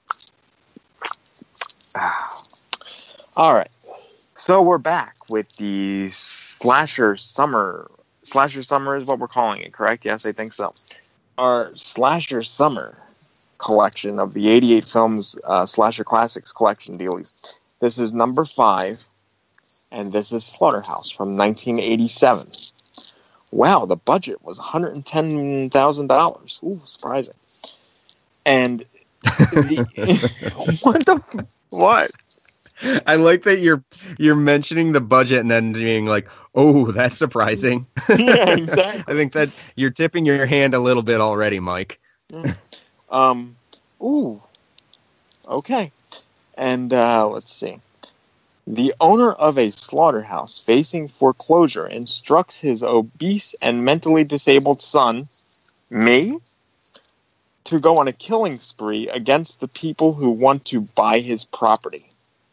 Alright, so we're back with the Slasher Summer. Slasher Summer is what we're calling it, correct? Yes, I think so. Our Slasher Summer collection of the eighty-eight films uh, Slasher Classics collection dealies. This is number five, and this is Slaughterhouse from nineteen eighty-seven. Wow, the budget was one hundred ten thousand dollars. Ooh, surprising. And the, what the what? I like that you're you're mentioning the budget and then being like, "Oh, that's surprising." Yeah, exactly. I think that you're tipping your hand a little bit already, Mike. Um, ooh, okay. And uh, let's see. The owner of a slaughterhouse facing foreclosure instructs his obese and mentally disabled son, me, to go on a killing spree against the people who want to buy his property.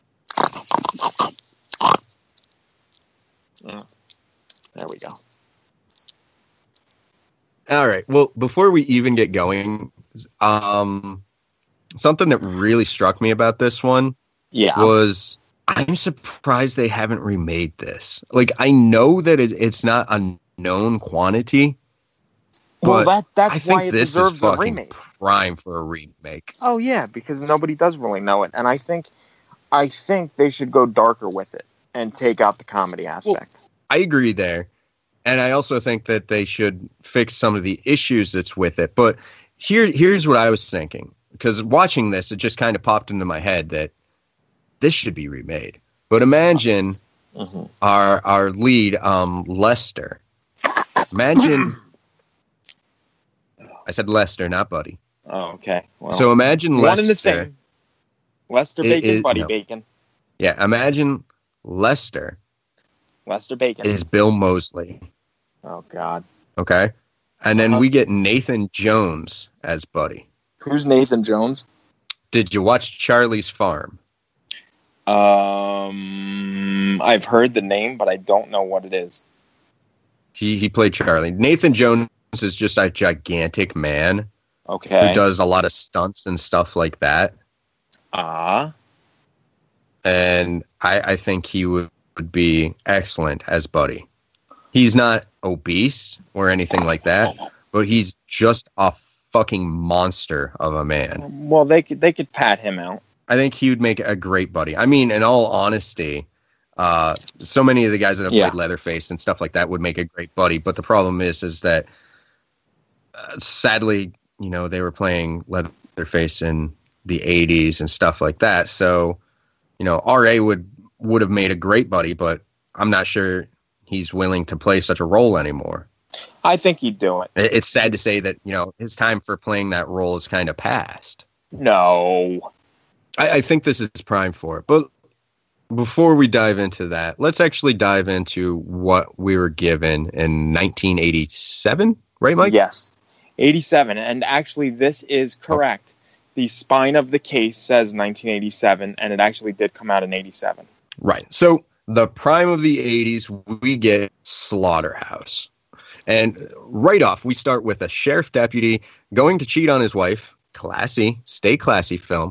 Yeah. There we go. All right. Well, before we even get going, um, something that really struck me about this one yeah. was I'm surprised they haven't remade this. Like, I know that it, it's not a known quantity, well, but that, that's I think why it this deserves is a fucking remake. prime for a remake. Oh yeah, because nobody does really know it, and I think, I think they should go darker with it and take out the comedy aspect. Well, I agree there, and I also think that they should fix some of the issues that's with it. But here, here's what I was thinking, because watching this, it just kind of popped into my head that this should be remade. But imagine mm-hmm. our our lead, um, Lester. Imagine. I said Lester, not Buddy. Oh, okay. Well, so imagine one Lester. and the same. Lester it, Bacon, it, Buddy no. Bacon. Yeah, imagine Lester. Lester Bacon. Is Bill Moseley. Oh, God. Okay? And then Uh-huh. we get Nathan Jones as Buddy. Who's Nathan Jones? Did you watch Charlie's Farm? Um, I've heard the name, but I don't know what it is. He he played Charlie. Nathan Jones is just a gigantic man. Okay. Who does a lot of stunts and stuff like that. Ah. And I, I think he would, would be excellent as Buddy. He's not obese or anything like that, but he's just a fucking monster of a man. Well, they could they could pat him out. I think he would make a great Buddy. I mean, in all honesty, uh, so many of the guys that have Yeah. played Leatherface and stuff like that would make a great Buddy. But the problem is, is that uh, sadly, you know, they were playing Leatherface in the eighties and stuff like that. So, you know, R A would would have made a great Buddy, but I'm not sure he's willing to play such a role anymore. I think he'd do it. It- It's sad to say that, you know, his time for playing that role is kind of past. No. I, I think this is prime for it. But before we dive into that, let's actually dive into what we were given in nineteen eighty-seven, right, Mike? Yes. eighty-seven. And actually, this is correct. The spine of the case says nineteen eighty-seven, and it actually did come out in eighty-seven. Right. So the prime of the eighties, we get Slaughterhouse. And right off, we start with a sheriff deputy going to cheat on his wife. Classy, stay classy film.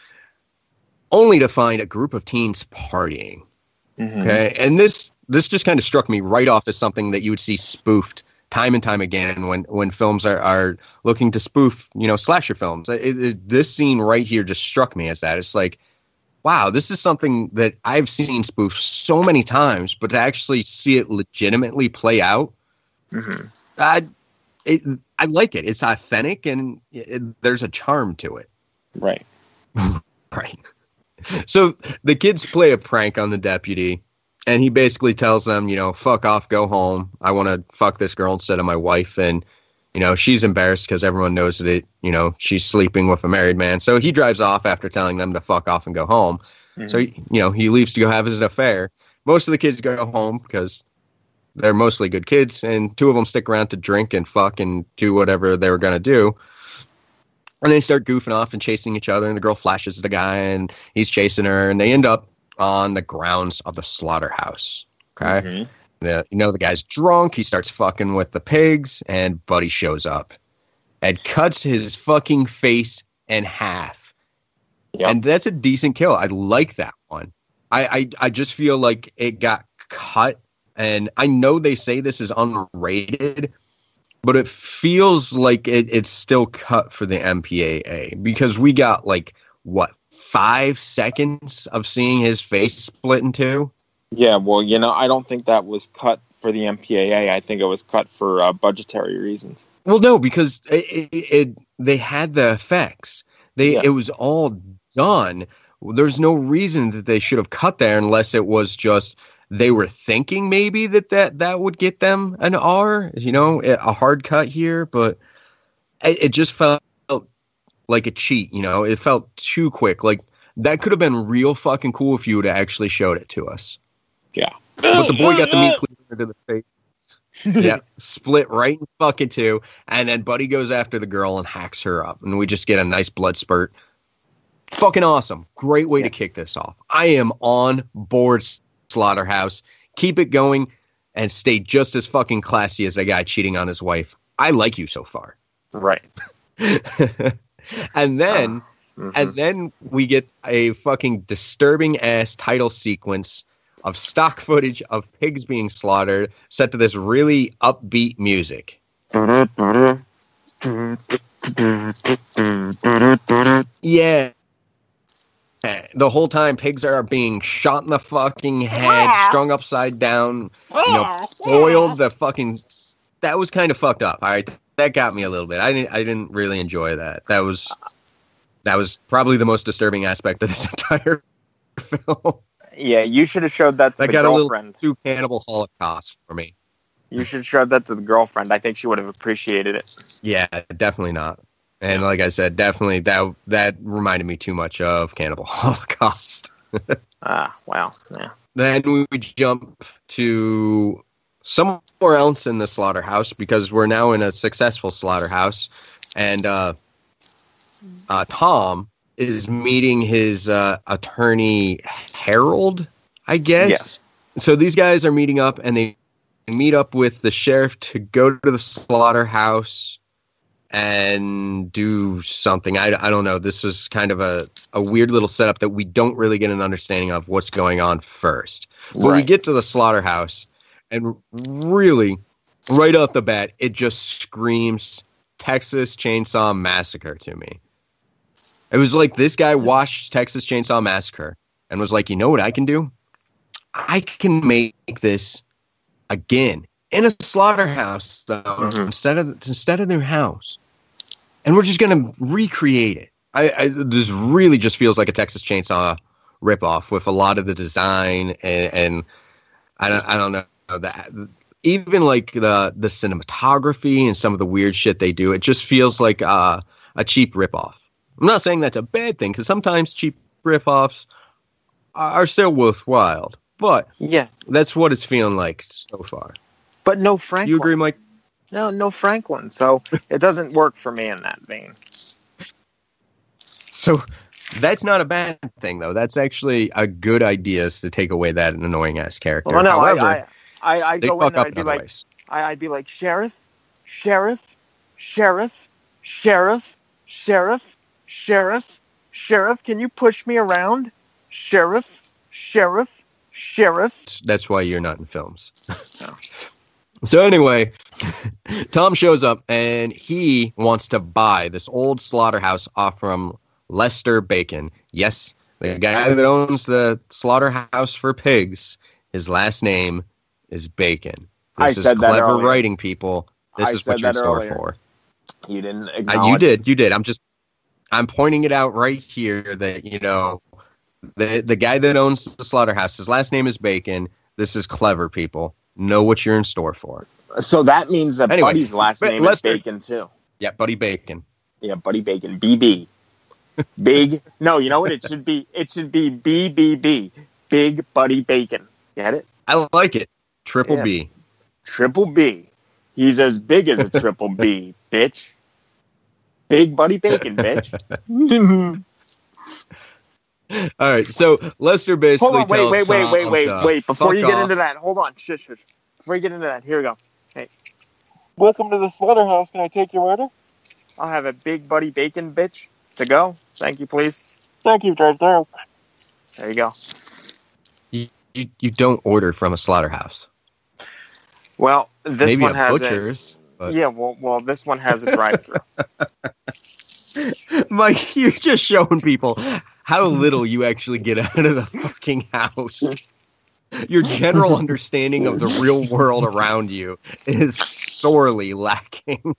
Only to find a group of teens partying. Mhm. Okay. And this this just kind of struck me right off as something that you would see spoofed time and time again when, when films are, are looking to spoof, you know, slasher films. It, it, this scene right here just struck me as that. It's like, wow, this is something that I've seen spoofed so many times, but to actually see it legitimately play out, Mm-hmm. I, it, I like it. It's authentic and it, there's a charm to it. Right. Right. So the kids play a prank on the deputy, and he basically tells them, you know, fuck off, go home. I want to fuck this girl instead of my wife. And, you know, she's embarrassed because everyone knows that, it, you know, she's sleeping with a married man. So he drives off after telling them to fuck off and go home. Mhm. So, you know, he leaves to go have his affair. Most of the kids go home because they're mostly good kids, and two of them stick around to drink and fuck and do whatever they were going to do. And they start goofing off and chasing each other, and the girl flashes the guy, and he's chasing her, and they end up on the grounds of the slaughterhouse. Okay? Mhm. The, you know, the guy's drunk, he starts fucking with the pigs, and Buddy shows up and cuts his fucking face in half. Yep. And that's a decent kill. I like that one. I, I, I just feel like it got cut, and I know they say this is unrated, but it feels like it, it's still cut for the M P A A because we got like, what, five seconds of seeing his face split in two? Yeah, well, you know, I don't think that was cut for the M P A A. I think it was cut for uh, budgetary reasons. Well, no, because it, it, it they had the effects. They Yeah. It was all done. There's no reason that they should have cut there unless it was just they were thinking maybe that that, that would get them an R, you know, a hard cut here. But it, it just felt like a cheat, you know. It felt too quick. Like that could have been real fucking cool if you would have actually showed it to us. Yeah. But the boy got the meat cleaver to the face. Yeah, split right in fucking two, and then Buddy goes after the girl and hacks her up, and we just get a nice blood spurt. Fucking awesome. Great way to kick this off. I am on board, Slaughterhouse. Keep it going and stay just as fucking classy as a guy cheating on his wife. I like you so far. Right. And then, Mhm. and then we get a fucking disturbing ass title sequence of stock footage of pigs being slaughtered, set to this really upbeat music. Yeah. The whole time, pigs are being shot in the fucking head, strung upside down, you know, boiled. The fucking that was kind of fucked up. All right, that got me a little bit. I didn't, I didn't really enjoy that. That was, that was probably the most disturbing aspect of this entire film. Yeah, you should have showed that to That the got girlfriend. a little too Cannibal Holocaust for me. You should have showed that to the girlfriend. I think she would have appreciated it. Yeah, definitely not. And like I said, definitely that that reminded me too much of Cannibal Holocaust. Ah, wow. Yeah. Then we jump to somewhere else in the slaughterhouse because we're now in a successful slaughterhouse. And uh, uh, Tom is meeting his uh, attorney, Harold, I guess. Yes. So these guys are meeting up, and they meet up with the sheriff to go to the slaughterhouse and do something. I, I don't know. This is kind of a, a weird little setup that we don't really get an understanding of what's going on first. When Right. we get to the slaughterhouse, and really, right off the bat, it just screams Texas Chainsaw Massacre to me. It was like this guy watched Texas Chainsaw Massacre and was like, you know what I can do? I can make this again in a slaughterhouse, though, Mhm. instead of instead of their house. And we're just going to recreate it. I, I This really just feels like a Texas Chainsaw ripoff with a lot of the design and, and I don't I don't know that even like the the cinematography and some of the weird shit they do. It just feels like uh, a cheap ripoff. I'm not saying that's a bad thing because sometimes cheap ripoffs are still worthwhile, but Yeah. that's what it's feeling like so far. But no Franklin. You agree, Mike? No, no Franklin. So it doesn't work for me in that vein. So that's not a bad thing, though. That's actually a good idea is to take away that annoying ass character. Well, no, However, I, I, I, I'd they go fuck in there. up I'd be in like, other ways. I, I'd be like, sheriff, sheriff, sheriff, sheriff, sheriff, sheriff, sheriff. Can you push me around, sheriff, sheriff, sheriff? That's why you're not in films. So anyway, Tom shows up and he wants to buy this old slaughterhouse off from Lester Bacon. Yes, the guy that owns the slaughterhouse for pigs. His last name is Bacon. I This is said that clever earlier. writing, people. This I is what said you're in that store earlier. for. You didn't Uh, acknowledge. you did, you did. I'm just, I'm pointing it out right here that, you know, the the guy that owns the slaughterhouse, his last name is Bacon. This is clever, people. Know what you're in store for. So that means that Anyway, Buddy's last but name Lester- is Bacon too. Yeah, Buddy Bacon. Yeah, Buddy Bacon. B B. Big. No, you know what? It should be. It should be B B B. Big Buddy Bacon. Get it? I like it. Triple Yeah. B. Triple B. He's as big as a triple B, bitch. Big Buddy Bacon, bitch. All right, so Lester basically Hold on, wait, tells wait, wait, wait, Tom wait, to wait. Before fuck you get off. into that, hold on. Shush, shush. Before you get into that, here we go. Hey. Welcome to the slaughterhouse. Can I take your order? I'll have a Big Buddy Bacon, bitch, to go. Thank you, please. Thank you, drive through. There you go. You, you, you don't order from a slaughterhouse. Well, this Maybe one a has butcher's. a... But... Yeah, well, well, this one has a drive-through. Mike, you're just showing people how little you actually get out of the fucking house. Your general understanding of the real world around you is sorely lacking.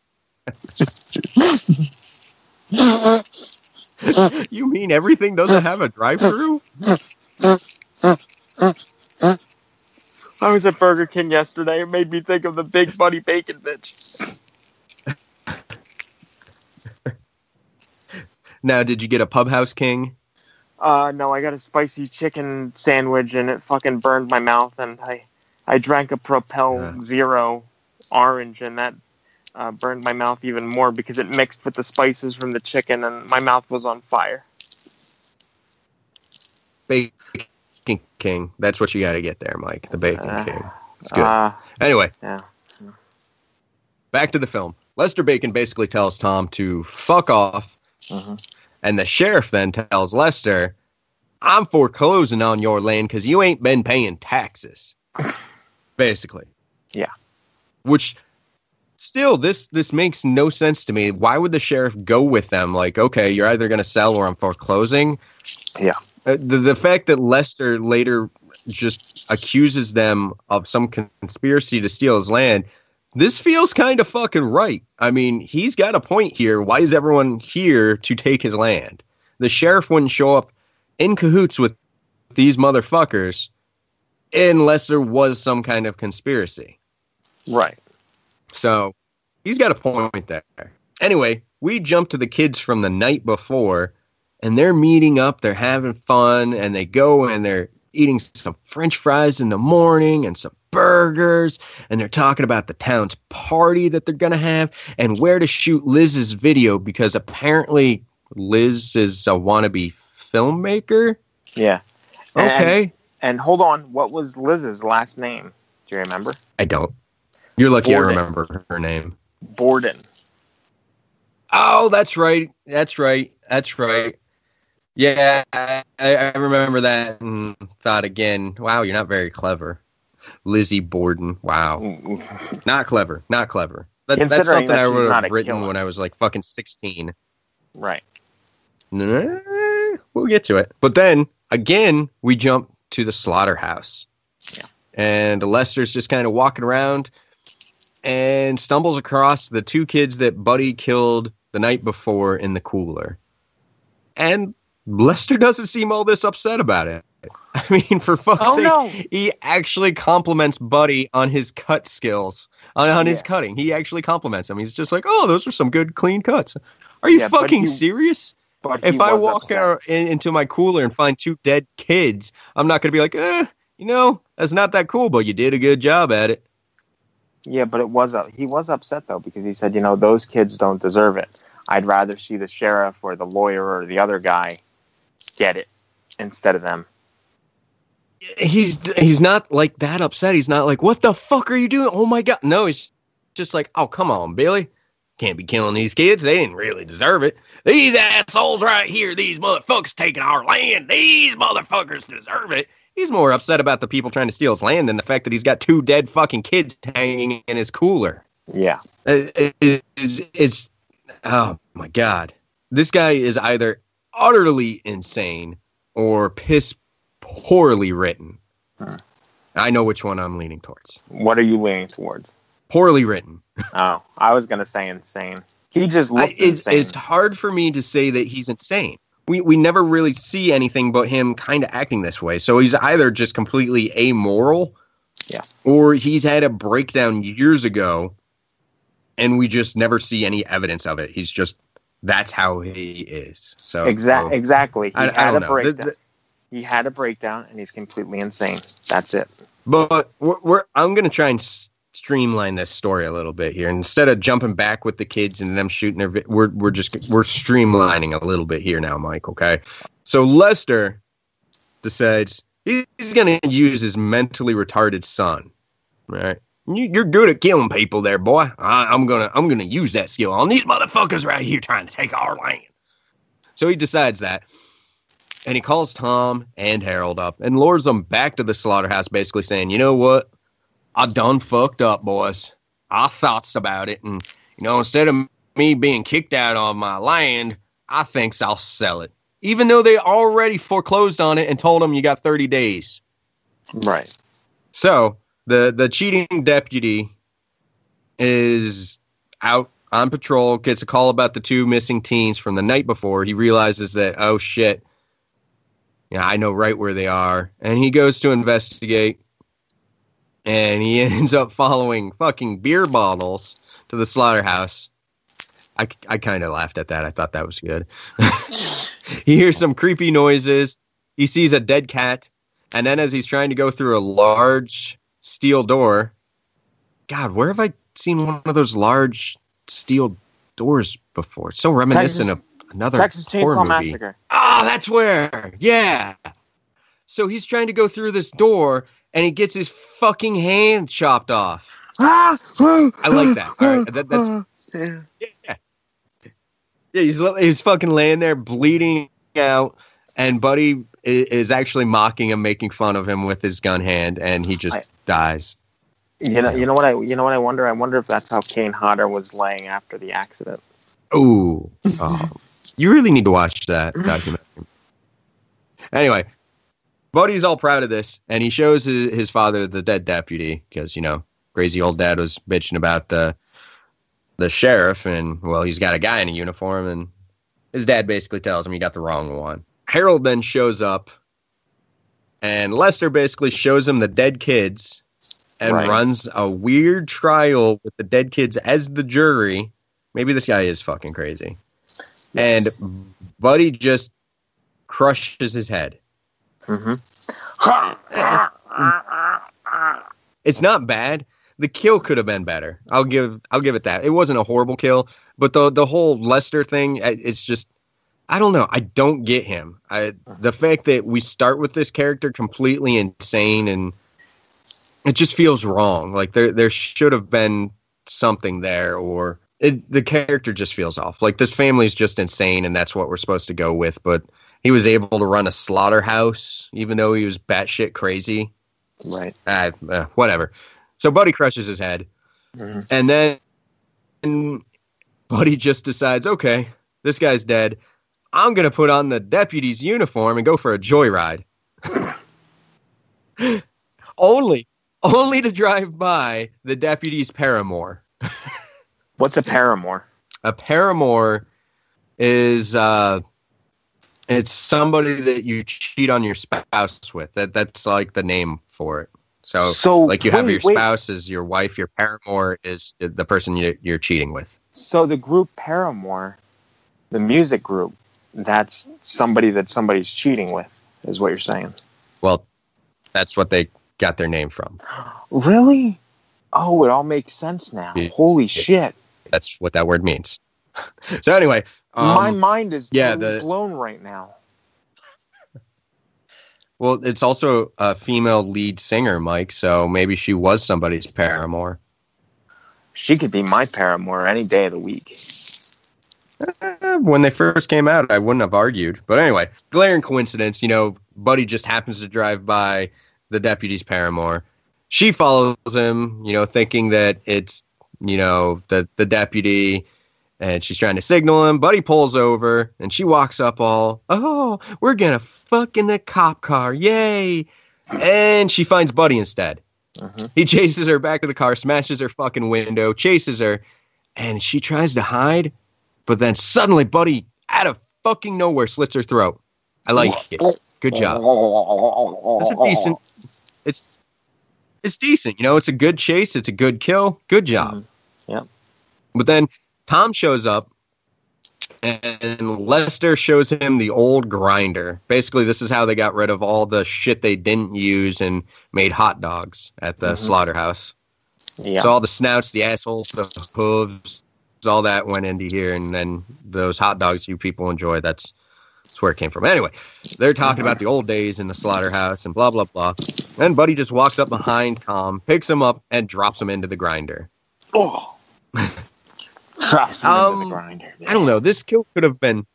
You mean everything doesn't have a drive-through? I was at Burger King yesterday. It made me think of the Big Buddy Bacon, bitch. Now, did you get a Pub House King? Uh, no, I got a spicy chicken sandwich, and it fucking burned my mouth, and I, I drank a Propel Yeah. Zero orange, and that uh, burned my mouth even more because it mixed with the spices from the chicken, and my mouth was on fire. Bacon King. That's what you got to get there, Mike. The Bacon Uh, King. It's good. Uh, Anyway, yeah. back to the film. Lester Bacon basically tells Tom to fuck off. Mhm. And the sheriff then tells Lester, I'm foreclosing on your land because you ain't been paying taxes. Basically. Yeah. Which, still, this this makes no sense to me. Why would the sheriff go with them? Like, okay, you're either going to sell or I'm foreclosing. Yeah. Uh, the, the fact that Lester later just accuses them of some conspiracy to steal his land, this feels kind of fucking right. I mean, he's got a point here. Why is everyone here to take his land? The sheriff wouldn't show up in cahoots with these motherfuckers unless there was some kind of conspiracy. Right. So he's got a point there. Anyway, we jump to the kids from the night before, and they're meeting up, they're having fun, and they go and they're eating some French fries in the morning and some burgers, and they're talking about the town's party that they're going to have and where to shoot Liz's video, because apparently Liz is a wannabe filmmaker. Yeah. Okay. And, and hold on, what was Liz's last name? Do you remember? I don't. You're lucky Borden. I remember her name. Borden. Oh, that's right. That's right. That's right. Yeah, I, I remember that and thought again, wow, you're not very clever. Lizzie Borden. Wow. Not clever. Not clever. That, that's something that I would not have a written killer. when I was like fucking sixteen. Right. Nah, we'll get to it. But then, again, we jump to the slaughterhouse. Yeah. And Lester's just kind of walking around and stumbles across the two kids that Buddy killed the night before in the cooler. And Lester doesn't seem all this upset about it. I mean, for fuck's Oh, sake, no. he actually compliments Buddy on his cut skills, on, on his Yeah. cutting. He actually compliments him. He's just like, oh, those are some good, clean cuts. Are you Yeah, but fucking he- serious? But If he I was walk upset. out in, into my cooler and find two dead kids, I'm not going to be like, eh, you know, that's not that cool, but you did a good job at it. Yeah, but it was a, he was upset though, because he said, you know, those kids don't deserve it. I'd rather see the sheriff or the lawyer or the other guy get it instead of them. He's he's not like that upset. He's not like, what the fuck are you doing? Oh my God. No, he's just like, oh, come on, Billy. Can't be killing these kids. They didn't really deserve it. These assholes right here, these motherfuckers taking our land. These motherfuckers deserve it. He's more upset about the people trying to steal his land than the fact that he's got two dead fucking kids hanging in his cooler. Yeah. It- it- it's, it's, oh my God. This guy is either utterly insane or piss poorly written. Huh. I know which one I'm leaning towards. What are you leaning towards? Poorly written. Oh, I was going to say insane. He just I, looked it's, insane. it's hard for me to say that he's insane. We we never really see anything but him kind of acting this way. So he's either just completely amoral, Yeah. or he's had a breakdown years ago, and we just never see any evidence of it. He's just that's how he is. So Exa- so, exactly. He I- I had don't a know. breakdown. The- the- he had a breakdown, and he's completely insane. That's it. But we're, we're I'm gonna try and s- streamline this story a little bit here. Instead of jumping back with the kids and them shooting their, vi- we're we're just we're streamlining a little bit here now, Mike. Okay, so Lester decides he's gonna use his mentally retarded son. Right, you, you're good at killing people, there, boy. I, I'm gonna I'm gonna use that skill on these motherfuckers right here trying to take our land. So he decides that. And he calls Tom and Harold up and lures them back to the slaughterhouse, basically saying, you know what? I done fucked up, boys. I thoughts about it. And, you know, instead of me being kicked out of my land, I thinks I'll sell it. Even though they already foreclosed on it and told them you got thirty days. Right. So the, the cheating deputy is out on patrol, gets a call about the two missing teens from the night before. He realizes that, oh, shit. Yeah, I know right where they are. And he goes to investigate. And he ends up following fucking beer bottles to the slaughterhouse. I, I kind of laughed at that. I thought that was good. He hears some creepy noises. He sees a dead cat. And then as he's trying to go through a large steel door. God, where have I seen one of those large steel doors before? It's so reminiscent Texas, of another Texas horror Chainsaw movie. Massacre. Ah, that's where. Yeah. So he's trying to go through this door, and he gets his fucking hand chopped off. Ah! I like that. All right, that that's Yeah. yeah. Yeah, he's he's fucking laying there bleeding out, and Buddy is, is actually mocking him, making fun of him with his gun hand, and he just I- dies. You know, you know what I, you know what I wonder. I wonder if that's how Kane Hodder was laying after the accident. Ooh, oh, you really need to watch that documentary. Anyway, Buddy's all proud of this, and he shows his, his father the dead deputy because, you know, crazy old dad was bitching about the the sheriff, and, well, he's got a guy in a uniform, and his dad basically tells him he got the wrong one. Harold then shows up, and Lester basically shows him the dead kids and Right. runs a weird trial with the dead kids as the jury. Maybe this guy is fucking crazy. Yes. And Buddy just crushes his head. Mm-hmm. It's not bad. The kill could have been better. I'll give I'll give it that. It wasn't a horrible kill, but the the whole Lester thing, it's just, I don't know. I don't get him. I, the fact that we start with this character completely insane, and it just feels wrong. Like there there should have been something there, or it, the character just feels off. Like this family's just insane, and that's what we're supposed to go with. But he was able to run a slaughterhouse, even though he was batshit crazy. Right. Uh, uh, whatever. So Buddy crushes his head, mm-hmm. and then and Buddy just decides, okay, this guy's dead. I'm going to put on the deputy's uniform and go for a joyride. only, only to drive by the deputy's paramour. What's a paramour? A paramour is, uh, it's somebody that you cheat on your spouse with. That That's like the name for it. So, so like you wait, have your wait. spouse as your wife, your paramour is the person you, you're cheating with. So the group Paramore, the music group, that's somebody that somebody's cheating with, is what you're saying. Well, that's what they got their name from. Really? Oh, it all makes sense now. Yeah. Holy shit. That's what that word means. So anyway. Um, My mind is yeah, totally the, blown right now. Well, it's also a female lead singer, Mike, so maybe she was somebody's paramour. She could be my paramour any day of the week. Uh, when they first came out, I wouldn't have argued. But anyway, glaring coincidence, you know, Buddy just happens to drive by the deputy's paramour. She follows him, you know, thinking that it's, you know, the, the deputy, and she's trying to signal him. Buddy pulls over, and she walks up all, oh, we're going to fuck in the cop car. Yay. And she finds Buddy instead. Uh-huh. He chases her back to the car, smashes her fucking window, chases her, and she tries to hide. But then suddenly, Buddy, out of fucking nowhere, slits her throat. I like it. Good job. It's a decent. It's it's decent. You know, it's a good chase. It's a good kill. Good job. Mm-hmm. Yeah. But then Tom shows up, and Lester shows him the old grinder. Basically, this is how they got rid of all the shit they didn't use and made hot dogs at the mm-hmm. slaughterhouse. Yeah. So all the snouts, the assholes, the hooves, all that went into here, and then those hot dogs you people enjoy, that's, that's where it came from. Anyway, they're talking about the old days in the slaughterhouse and blah, blah, blah. Then Buddy just walks up behind Tom, picks him up, and drops him into the grinder. Oh. Drops him um, into the grinder. Man. I don't know. This kill could have been...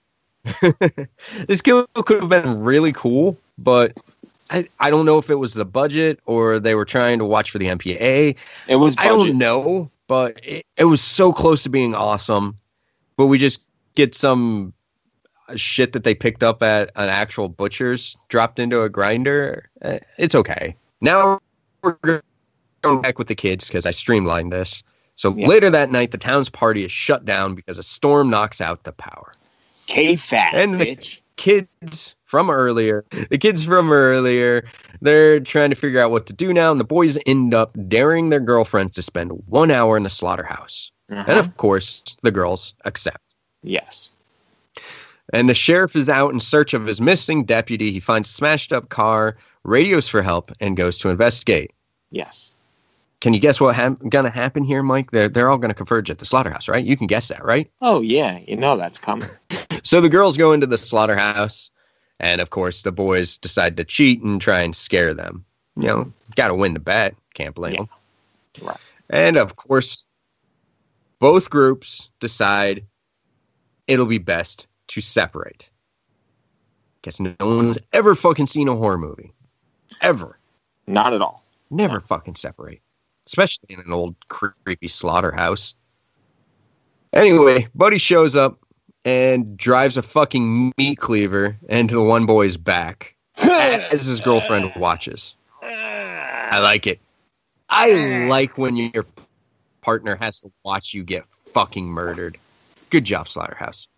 this kill could have been really cool, but I, I don't know if it was the budget or they were trying to watch for the M P A. It was budget. I don't know. But it, it was so close to being awesome. But we just get some shit that they picked up at an actual butcher's dropped into a grinder. It's okay. Now we're going back with the kids because I streamlined this. So yes. Later that night, the town's party is shut down because a storm knocks out the power. K-Fat, and bitch. The kids from earlier, the kids from earlier, they're trying to figure out what to do now, and the boys end up daring their girlfriends to spend one hour in the slaughterhouse. Uh-huh. And of course, the girls accept. Yes. And the sheriff is out in search of his missing deputy. He finds a smashed up car, radios for help, and goes to investigate. Yes. Can you guess what's ha- going to happen here, Mike? They're, they're all going to converge at the slaughterhouse, right? You can guess that, right? Oh, yeah. You know that's coming. So the girls go into the slaughterhouse, and of course the boys decide to cheat and try and scare them. You know, got to win the bet. Can't blame yeah. them. Right. And of course, both groups decide it'll be best to separate. Guess no one's ever fucking seen a horror movie. Ever. Not at all. Never no. fucking separate. Especially in an old creepy slaughterhouse. Anyway, Buddy shows up and drives a fucking meat cleaver into the one boy's back as his girlfriend watches. I like it. I like when your partner has to watch you get fucking murdered. Good job, Slaughterhouse.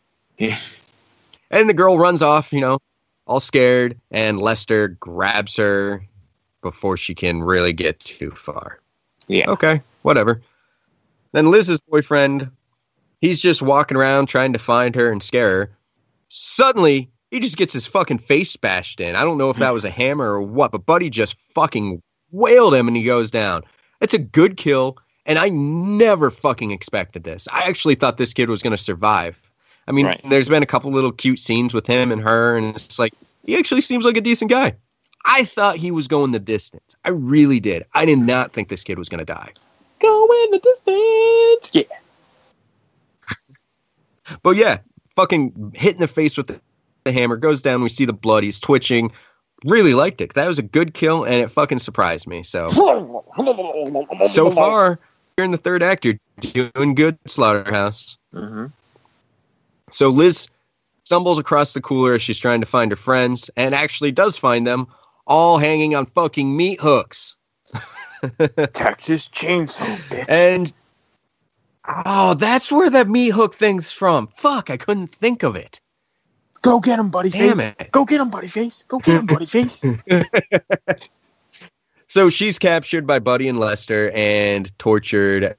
And the girl runs off, you know, all scared, and Lester grabs her before she can really get too far. Yeah. Okay, whatever. Then Liz's boyfriend, he's just walking around trying to find her and scare her. Suddenly, He just gets his fucking face bashed in. I don't know if that was a hammer or what, but Buddy just fucking wailed him and he goes down. It's a good kill, and I never fucking expected this. I actually thought this kid was going to survive. I mean, right. There's been a couple little cute scenes with him and her, and it's like, he actually seems like a decent guy. I thought he was going the distance. I really did. I did not think this kid was going to die. Going the distance. Yeah. But yeah, fucking hit in the face with the, the hammer, goes down, we see the blood, he's twitching. Really liked it. That was a good kill, and it fucking surprised me. So, so far, you're in the third act, you're doing good, Slaughterhouse. Mm-hmm. So Liz stumbles across the cooler as she's trying to find her friends, and actually does find them, all hanging on fucking meat hooks. Texas Chainsaw, bitch. And, oh, that's where that meat hook thing's from. Fuck, I couldn't think of it. Go get him, buddy Damn face. It. Go get him, buddy face. Go get him, buddy face. So she's captured by Buddy and Lester and tortured.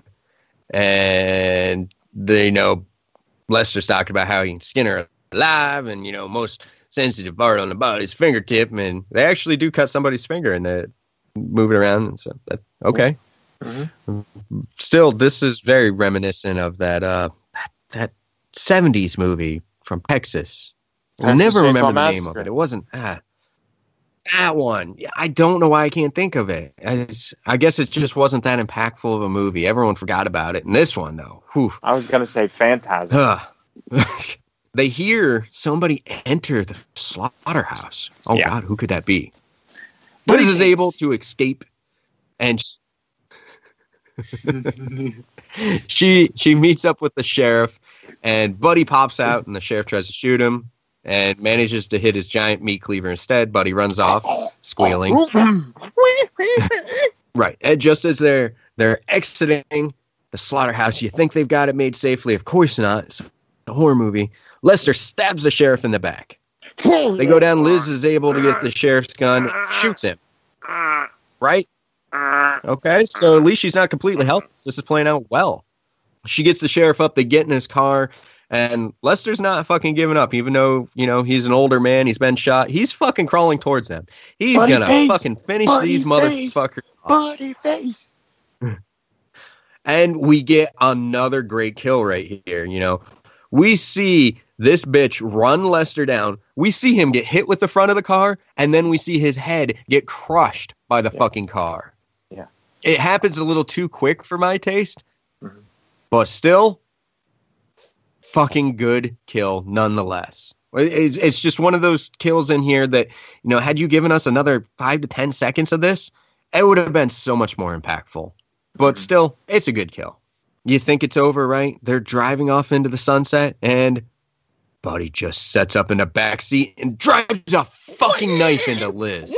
And they you know Lester's talking about how he can skin her alive and, you know, most sensitive part on the body's fingertip. And they actually do cut somebody's finger and they move it around. And so, that, okay. Mm-hmm. Still, this is very reminiscent of that, uh, that, that seventies movie from Texas. I never remember the Massacre. name of it. It wasn't ah, that one. I don't know why I can't think of it. I, I guess it just wasn't that impactful of a movie. Everyone forgot about it. And this one, though, whew. I was gonna say Phantasm. They hear somebody enter the slaughterhouse. Oh yeah. God, who could that be? Liz is able to escape, and she she meets up with the sheriff. And Buddy pops out, and the sheriff tries to shoot him, and manages to hit his giant meat cleaver instead. Buddy runs off, squealing. Right, and just as they're they're exiting the slaughterhouse, you think they've got it made safely. Of course not. It's a horror movie. Lester stabs the sheriff in the back. They go down. Liz is able to get the sheriff's gun, shoots him. Right? Okay, so at least she's not completely helpless. This is playing out well. She gets the sheriff up, they get in his car, and Lester's not fucking giving up, even though, you know, he's an older man, he's been shot. He's fucking crawling towards them. He's Buddy gonna face. fucking finish Buddy these face. motherfuckers. Buddy face. And we get another great kill right here, you know. We see this bitch run Lester down. We see him get hit with the front of the car, and then we see his head get crushed by the yeah. fucking car. Yeah. It happens a little too quick for my taste. Mm-hmm. But still, fucking good kill nonetheless. It's, it's just one of those kills in here that, you know, had you given us another five to ten seconds of this, it would have been so much more impactful. But mm-hmm. still, it's a good kill. You think it's over, right? They're driving off into the sunset, and Buddy just sets up in the back seat and drives a fucking knife into Liz.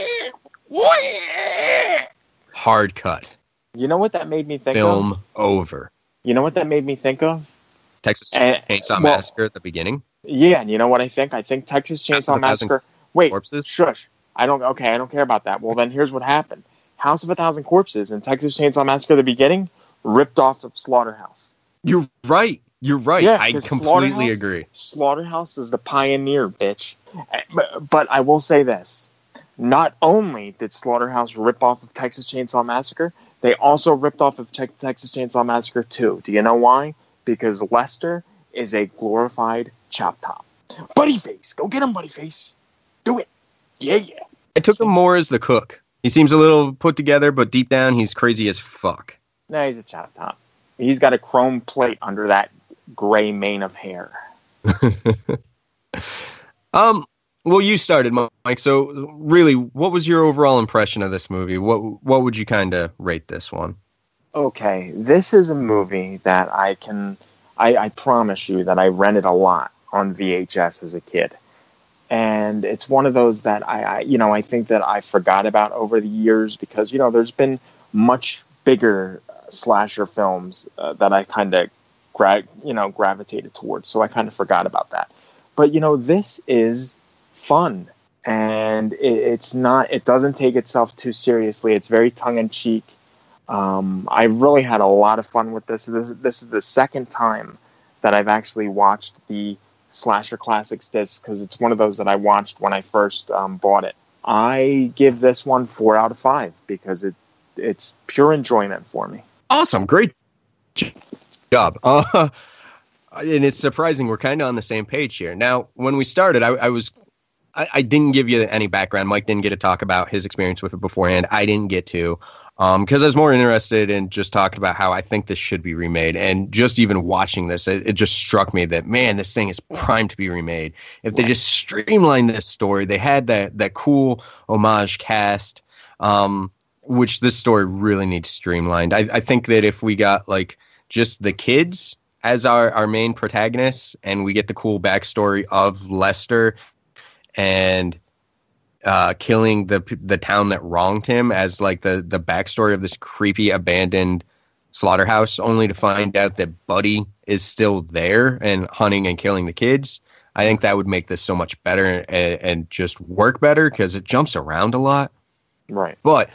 Hard cut. You know what that made me think Film of? Film over. You know what that made me think of? Texas Chainsaw uh, well, Massacre at the beginning. Yeah, and you know what I think? I think Texas Chainsaw Massacre. Wait, corpses? Shush. I don't. Okay, I don't care about that. Well, then here's what happened: House of a Thousand Corpses and Texas Chainsaw Massacre at the beginning ripped off of Slaughterhouse. You're right. You're right. Yeah, I completely agree. Slaughterhouse is the pioneer, bitch. But, but I will say this: not only did Slaughterhouse rip off of Texas Chainsaw Massacre, they also ripped off of Te- Texas Chainsaw Massacre two. Do you know why? Because Lester is a glorified chop top. Buddy face. Go get him, buddy face. Do it. Yeah, yeah. I took him more as the cook. He seems a little put together, but deep down, he's crazy as fuck. No, he's a chop top. He's got a chrome plate under that gray mane of hair. um... Well, you started, Mike. So, really, what was your overall impression of this movie? What what would you kind of rate this one? Okay, this is a movie that I can, I, I promise you that I rented a lot on V H S as a kid, and it's one of those that I, I you know, I think that I forgot about over the years because you know there's been much bigger slasher films uh, that I kind of, gra- you know, gravitated towards, so I kind of forgot about that. But you know, this is fun, and it, it's not it doesn't take itself too seriously. It's very tongue-in-cheek. um I really had a lot of fun with this. This this is the second time that I've actually watched the Slasher Classics disc because it's one of those that I watched when I first um, bought it. I give this one four out of five because it it's pure enjoyment for me. Awesome. Great job. Uh, and it's surprising we're kind of on the same page here. Now, when we started, I, I was I, I didn't give you any background. Mike didn't get to talk about his experience with it beforehand. I didn't get to. Um, because I was more interested in just talking about how I think this should be remade. And just even watching this, it, it just struck me that, man, this thing is primed to be remade. If they just streamlined this story, they had that, that cool homage cast, um, which this story really needs streamlined. I, I think that if we got, like, just the kids as our, our main protagonists and we get the cool backstory of Lester and Uh, killing the the town that wronged him as like the, the backstory of this creepy abandoned slaughterhouse, only to find out that Buddy is still there and hunting and killing the kids. I think that would make this so much better and, and just work better because it jumps around a lot. Right. But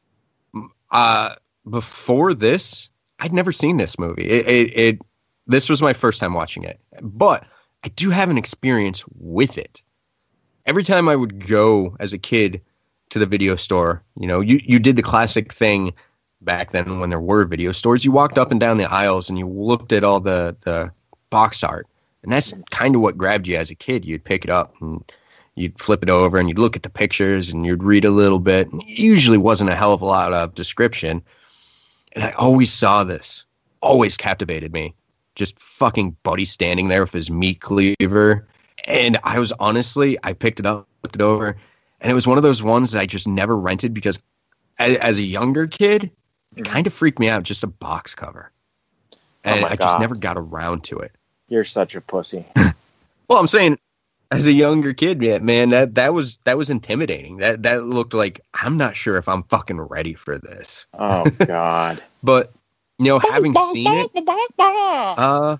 uh, before this, I'd never seen this movie. It, it, it this was my first time watching it, but I do have an experience with it. Every time I would go as a kid to the video store, you know, you, you did the classic thing back then when there were video stores. You walked up and down the aisles and you looked at all the, the box art. And that's kind of what grabbed you as a kid. You'd pick it up and you'd flip it over and you'd look at the pictures and you'd read a little bit. And it usually wasn't a hell of a lot of description. And I always saw this. Always captivated me. Just fucking Buddy standing there with his meat cleaver. And I was honestly, I picked it up, looked it over, and it was one of those ones that I just never rented because as, as a younger kid, it kind of freaked me out, just a box cover. And oh I God. just never got around to it. You're such a pussy. Well, I'm saying as a younger kid, man, that, that was that was intimidating. That that looked like, I'm not sure if I'm fucking ready for this. Oh, God. But, you know, having seen it, uh...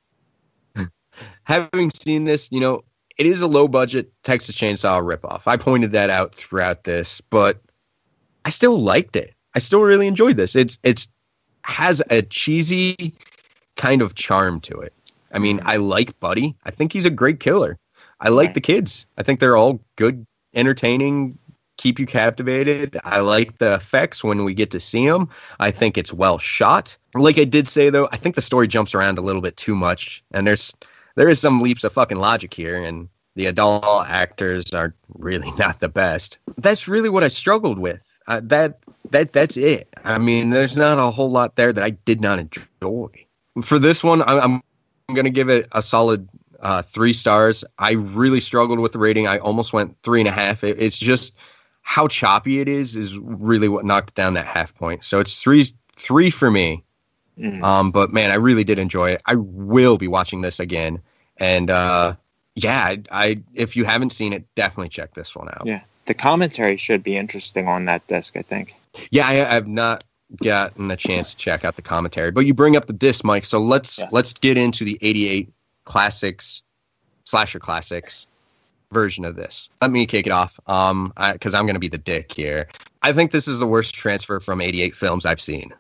Having seen this, you know, it is a low-budget Texas Chainsaw ripoff. I pointed that out throughout this, but I still liked it. I still really enjoyed this. It's it's has a cheesy kind of charm to it. I mean, I like Buddy. I think he's a great killer. I like right. the kids. I think they're all good, entertaining, keep you captivated. I like the effects when we get to see them. I think it's well shot. Like I did say, though, I think the story jumps around a little bit too much, and there's there is some leaps of fucking logic here, and the adult actors are really not the best. That's really what I struggled with. Uh, that that that's it. I mean, there's not a whole lot there that I did not enjoy. For this one, I'm, I'm going to give it a solid uh, three stars. I really struggled with the rating. I almost went three and a half. It, it's just how choppy it is is really what knocked down that half point. So it's three three for me. Mm. Um, but man, I really did enjoy it. I will be watching this again. And uh, yeah, I, I if you haven't seen it, definitely check this one out. Yeah, the commentary should be interesting on that disc, I think. Yeah, I, I've not gotten a chance to check out the commentary, but you bring up the disc, Mike. So let's yes. let's get into the eighty-eight classics, slasher classics version of this. Let me kick it off, um, because I'm going to be the dick here. I think this is the worst transfer from eighty-eight films I've seen.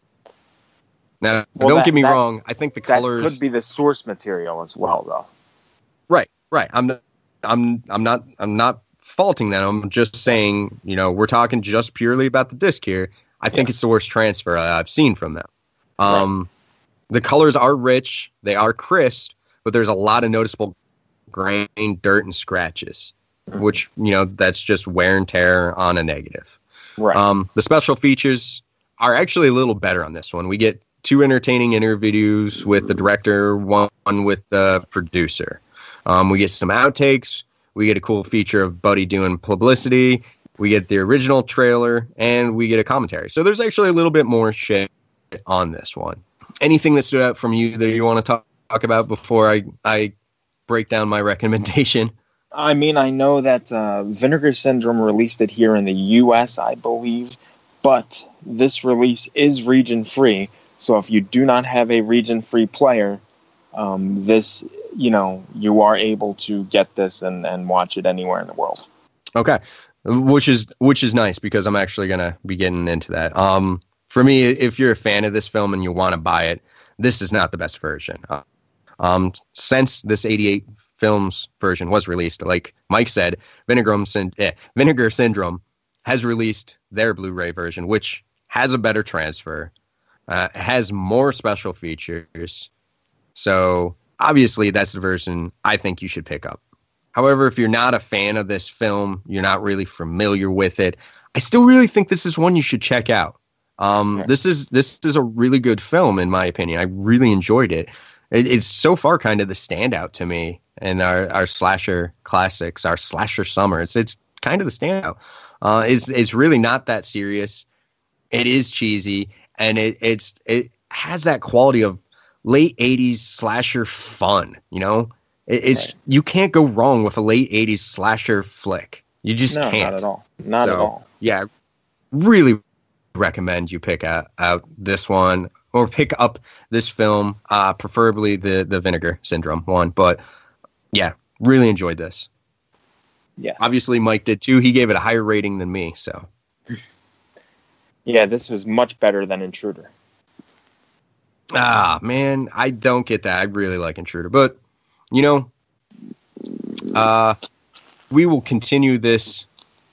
Now, well, don't that, get me that, wrong. I think the colors that could be the source material as well, though. Right, right. I'm not, I'm, I'm not, I'm not faulting them. I'm just saying, you know, we're talking just purely about the disc here. I think yes. it's the worst transfer I've seen from them. Um, right. The colors are rich, they are crisp, but there's a lot of noticeable grain, dirt, and scratches, mm-hmm. which, you know, that's just wear and tear on a negative. Right. Um, the special features are actually a little better on this one. We get two entertaining interviews with the director, one with the producer. Um, we get some outtakes. We get a cool feature of Buddy doing publicity. We get the original trailer, and we get a commentary. So there's actually a little bit more shit on this one. Anything that stood out from you that you want to talk, talk about before I, I break down my recommendation? I mean, I know that uh, Vinegar Syndrome released it here in the U S, I believe, but this release is region-free. So if you do not have a region-free player, um, this, you know, you are able to get this and, and watch it anywhere in the world. Okay, which is which is nice because I'm actually going to be getting into that. Um, for me, if you're a fan of this film and you want to buy it, this is not the best version. Uh, um, since this eighty-eight film's version was released. Like Mike said, Vinegar, Syn- eh, Vinegar Syndrome has released their Blu-ray version, which has a better transfer, uh, has more special features. So obviously that's the version I think you should pick up. However, if you're not a fan of this film, you're not really familiar with it, I still really think this is one you should check out. Um, Right. This is this is a really good film, in my opinion. I really enjoyed it. it. It's so far kind of the standout to me in our, our slasher classics, our slasher summer. It's it's kind of the standout. Uh, it's it's really not that serious. It is cheesy, and it it's it has that quality of late eighties slasher fun. You know, it, it's Right. you can't go wrong with a late eighties slasher flick. You just No, can't. not at all. Not So, at all. Yeah, really recommend you pick out, out this one or pick up this film, uh, preferably the the Vinegar Syndrome one. But yeah, really enjoyed this. Yes. Obviously, Mike did too. He gave it a higher rating than me. So Yeah, this was much better than Intruder. ah man, I don't get that. I really like Intruder, but you know, uh, we will continue this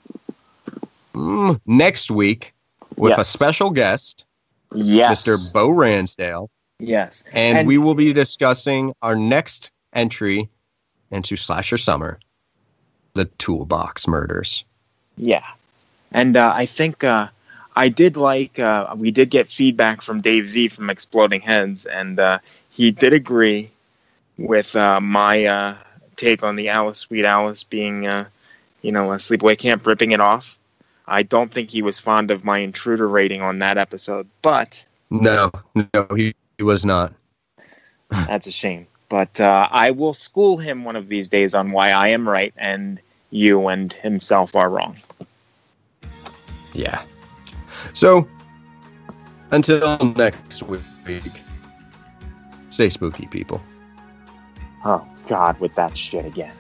mm, next week with a Yes. special guest. Yes. Mister Bo Ransdale. Yes. And, And- we will be discussing our next entry into Slasher Summer, the Toolbox Murders. Yeah. And uh, I think uh, I did like, uh, we did get feedback from Dave Z from Exploding Heads, and uh, he did agree with uh, my uh, take on the Alice, Sweet Alice being, uh, you know, a sleepaway camp, ripping it off. I don't think he was fond of my Intruder rating on that episode, but No, no, he, he was not. that's a shame. But uh, I will school him one of these days on why I am right and you and himself are wrong. Yeah. So, until next week, stay spooky, people. Oh, God, with that shit again.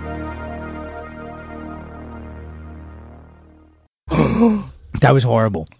That was horrible.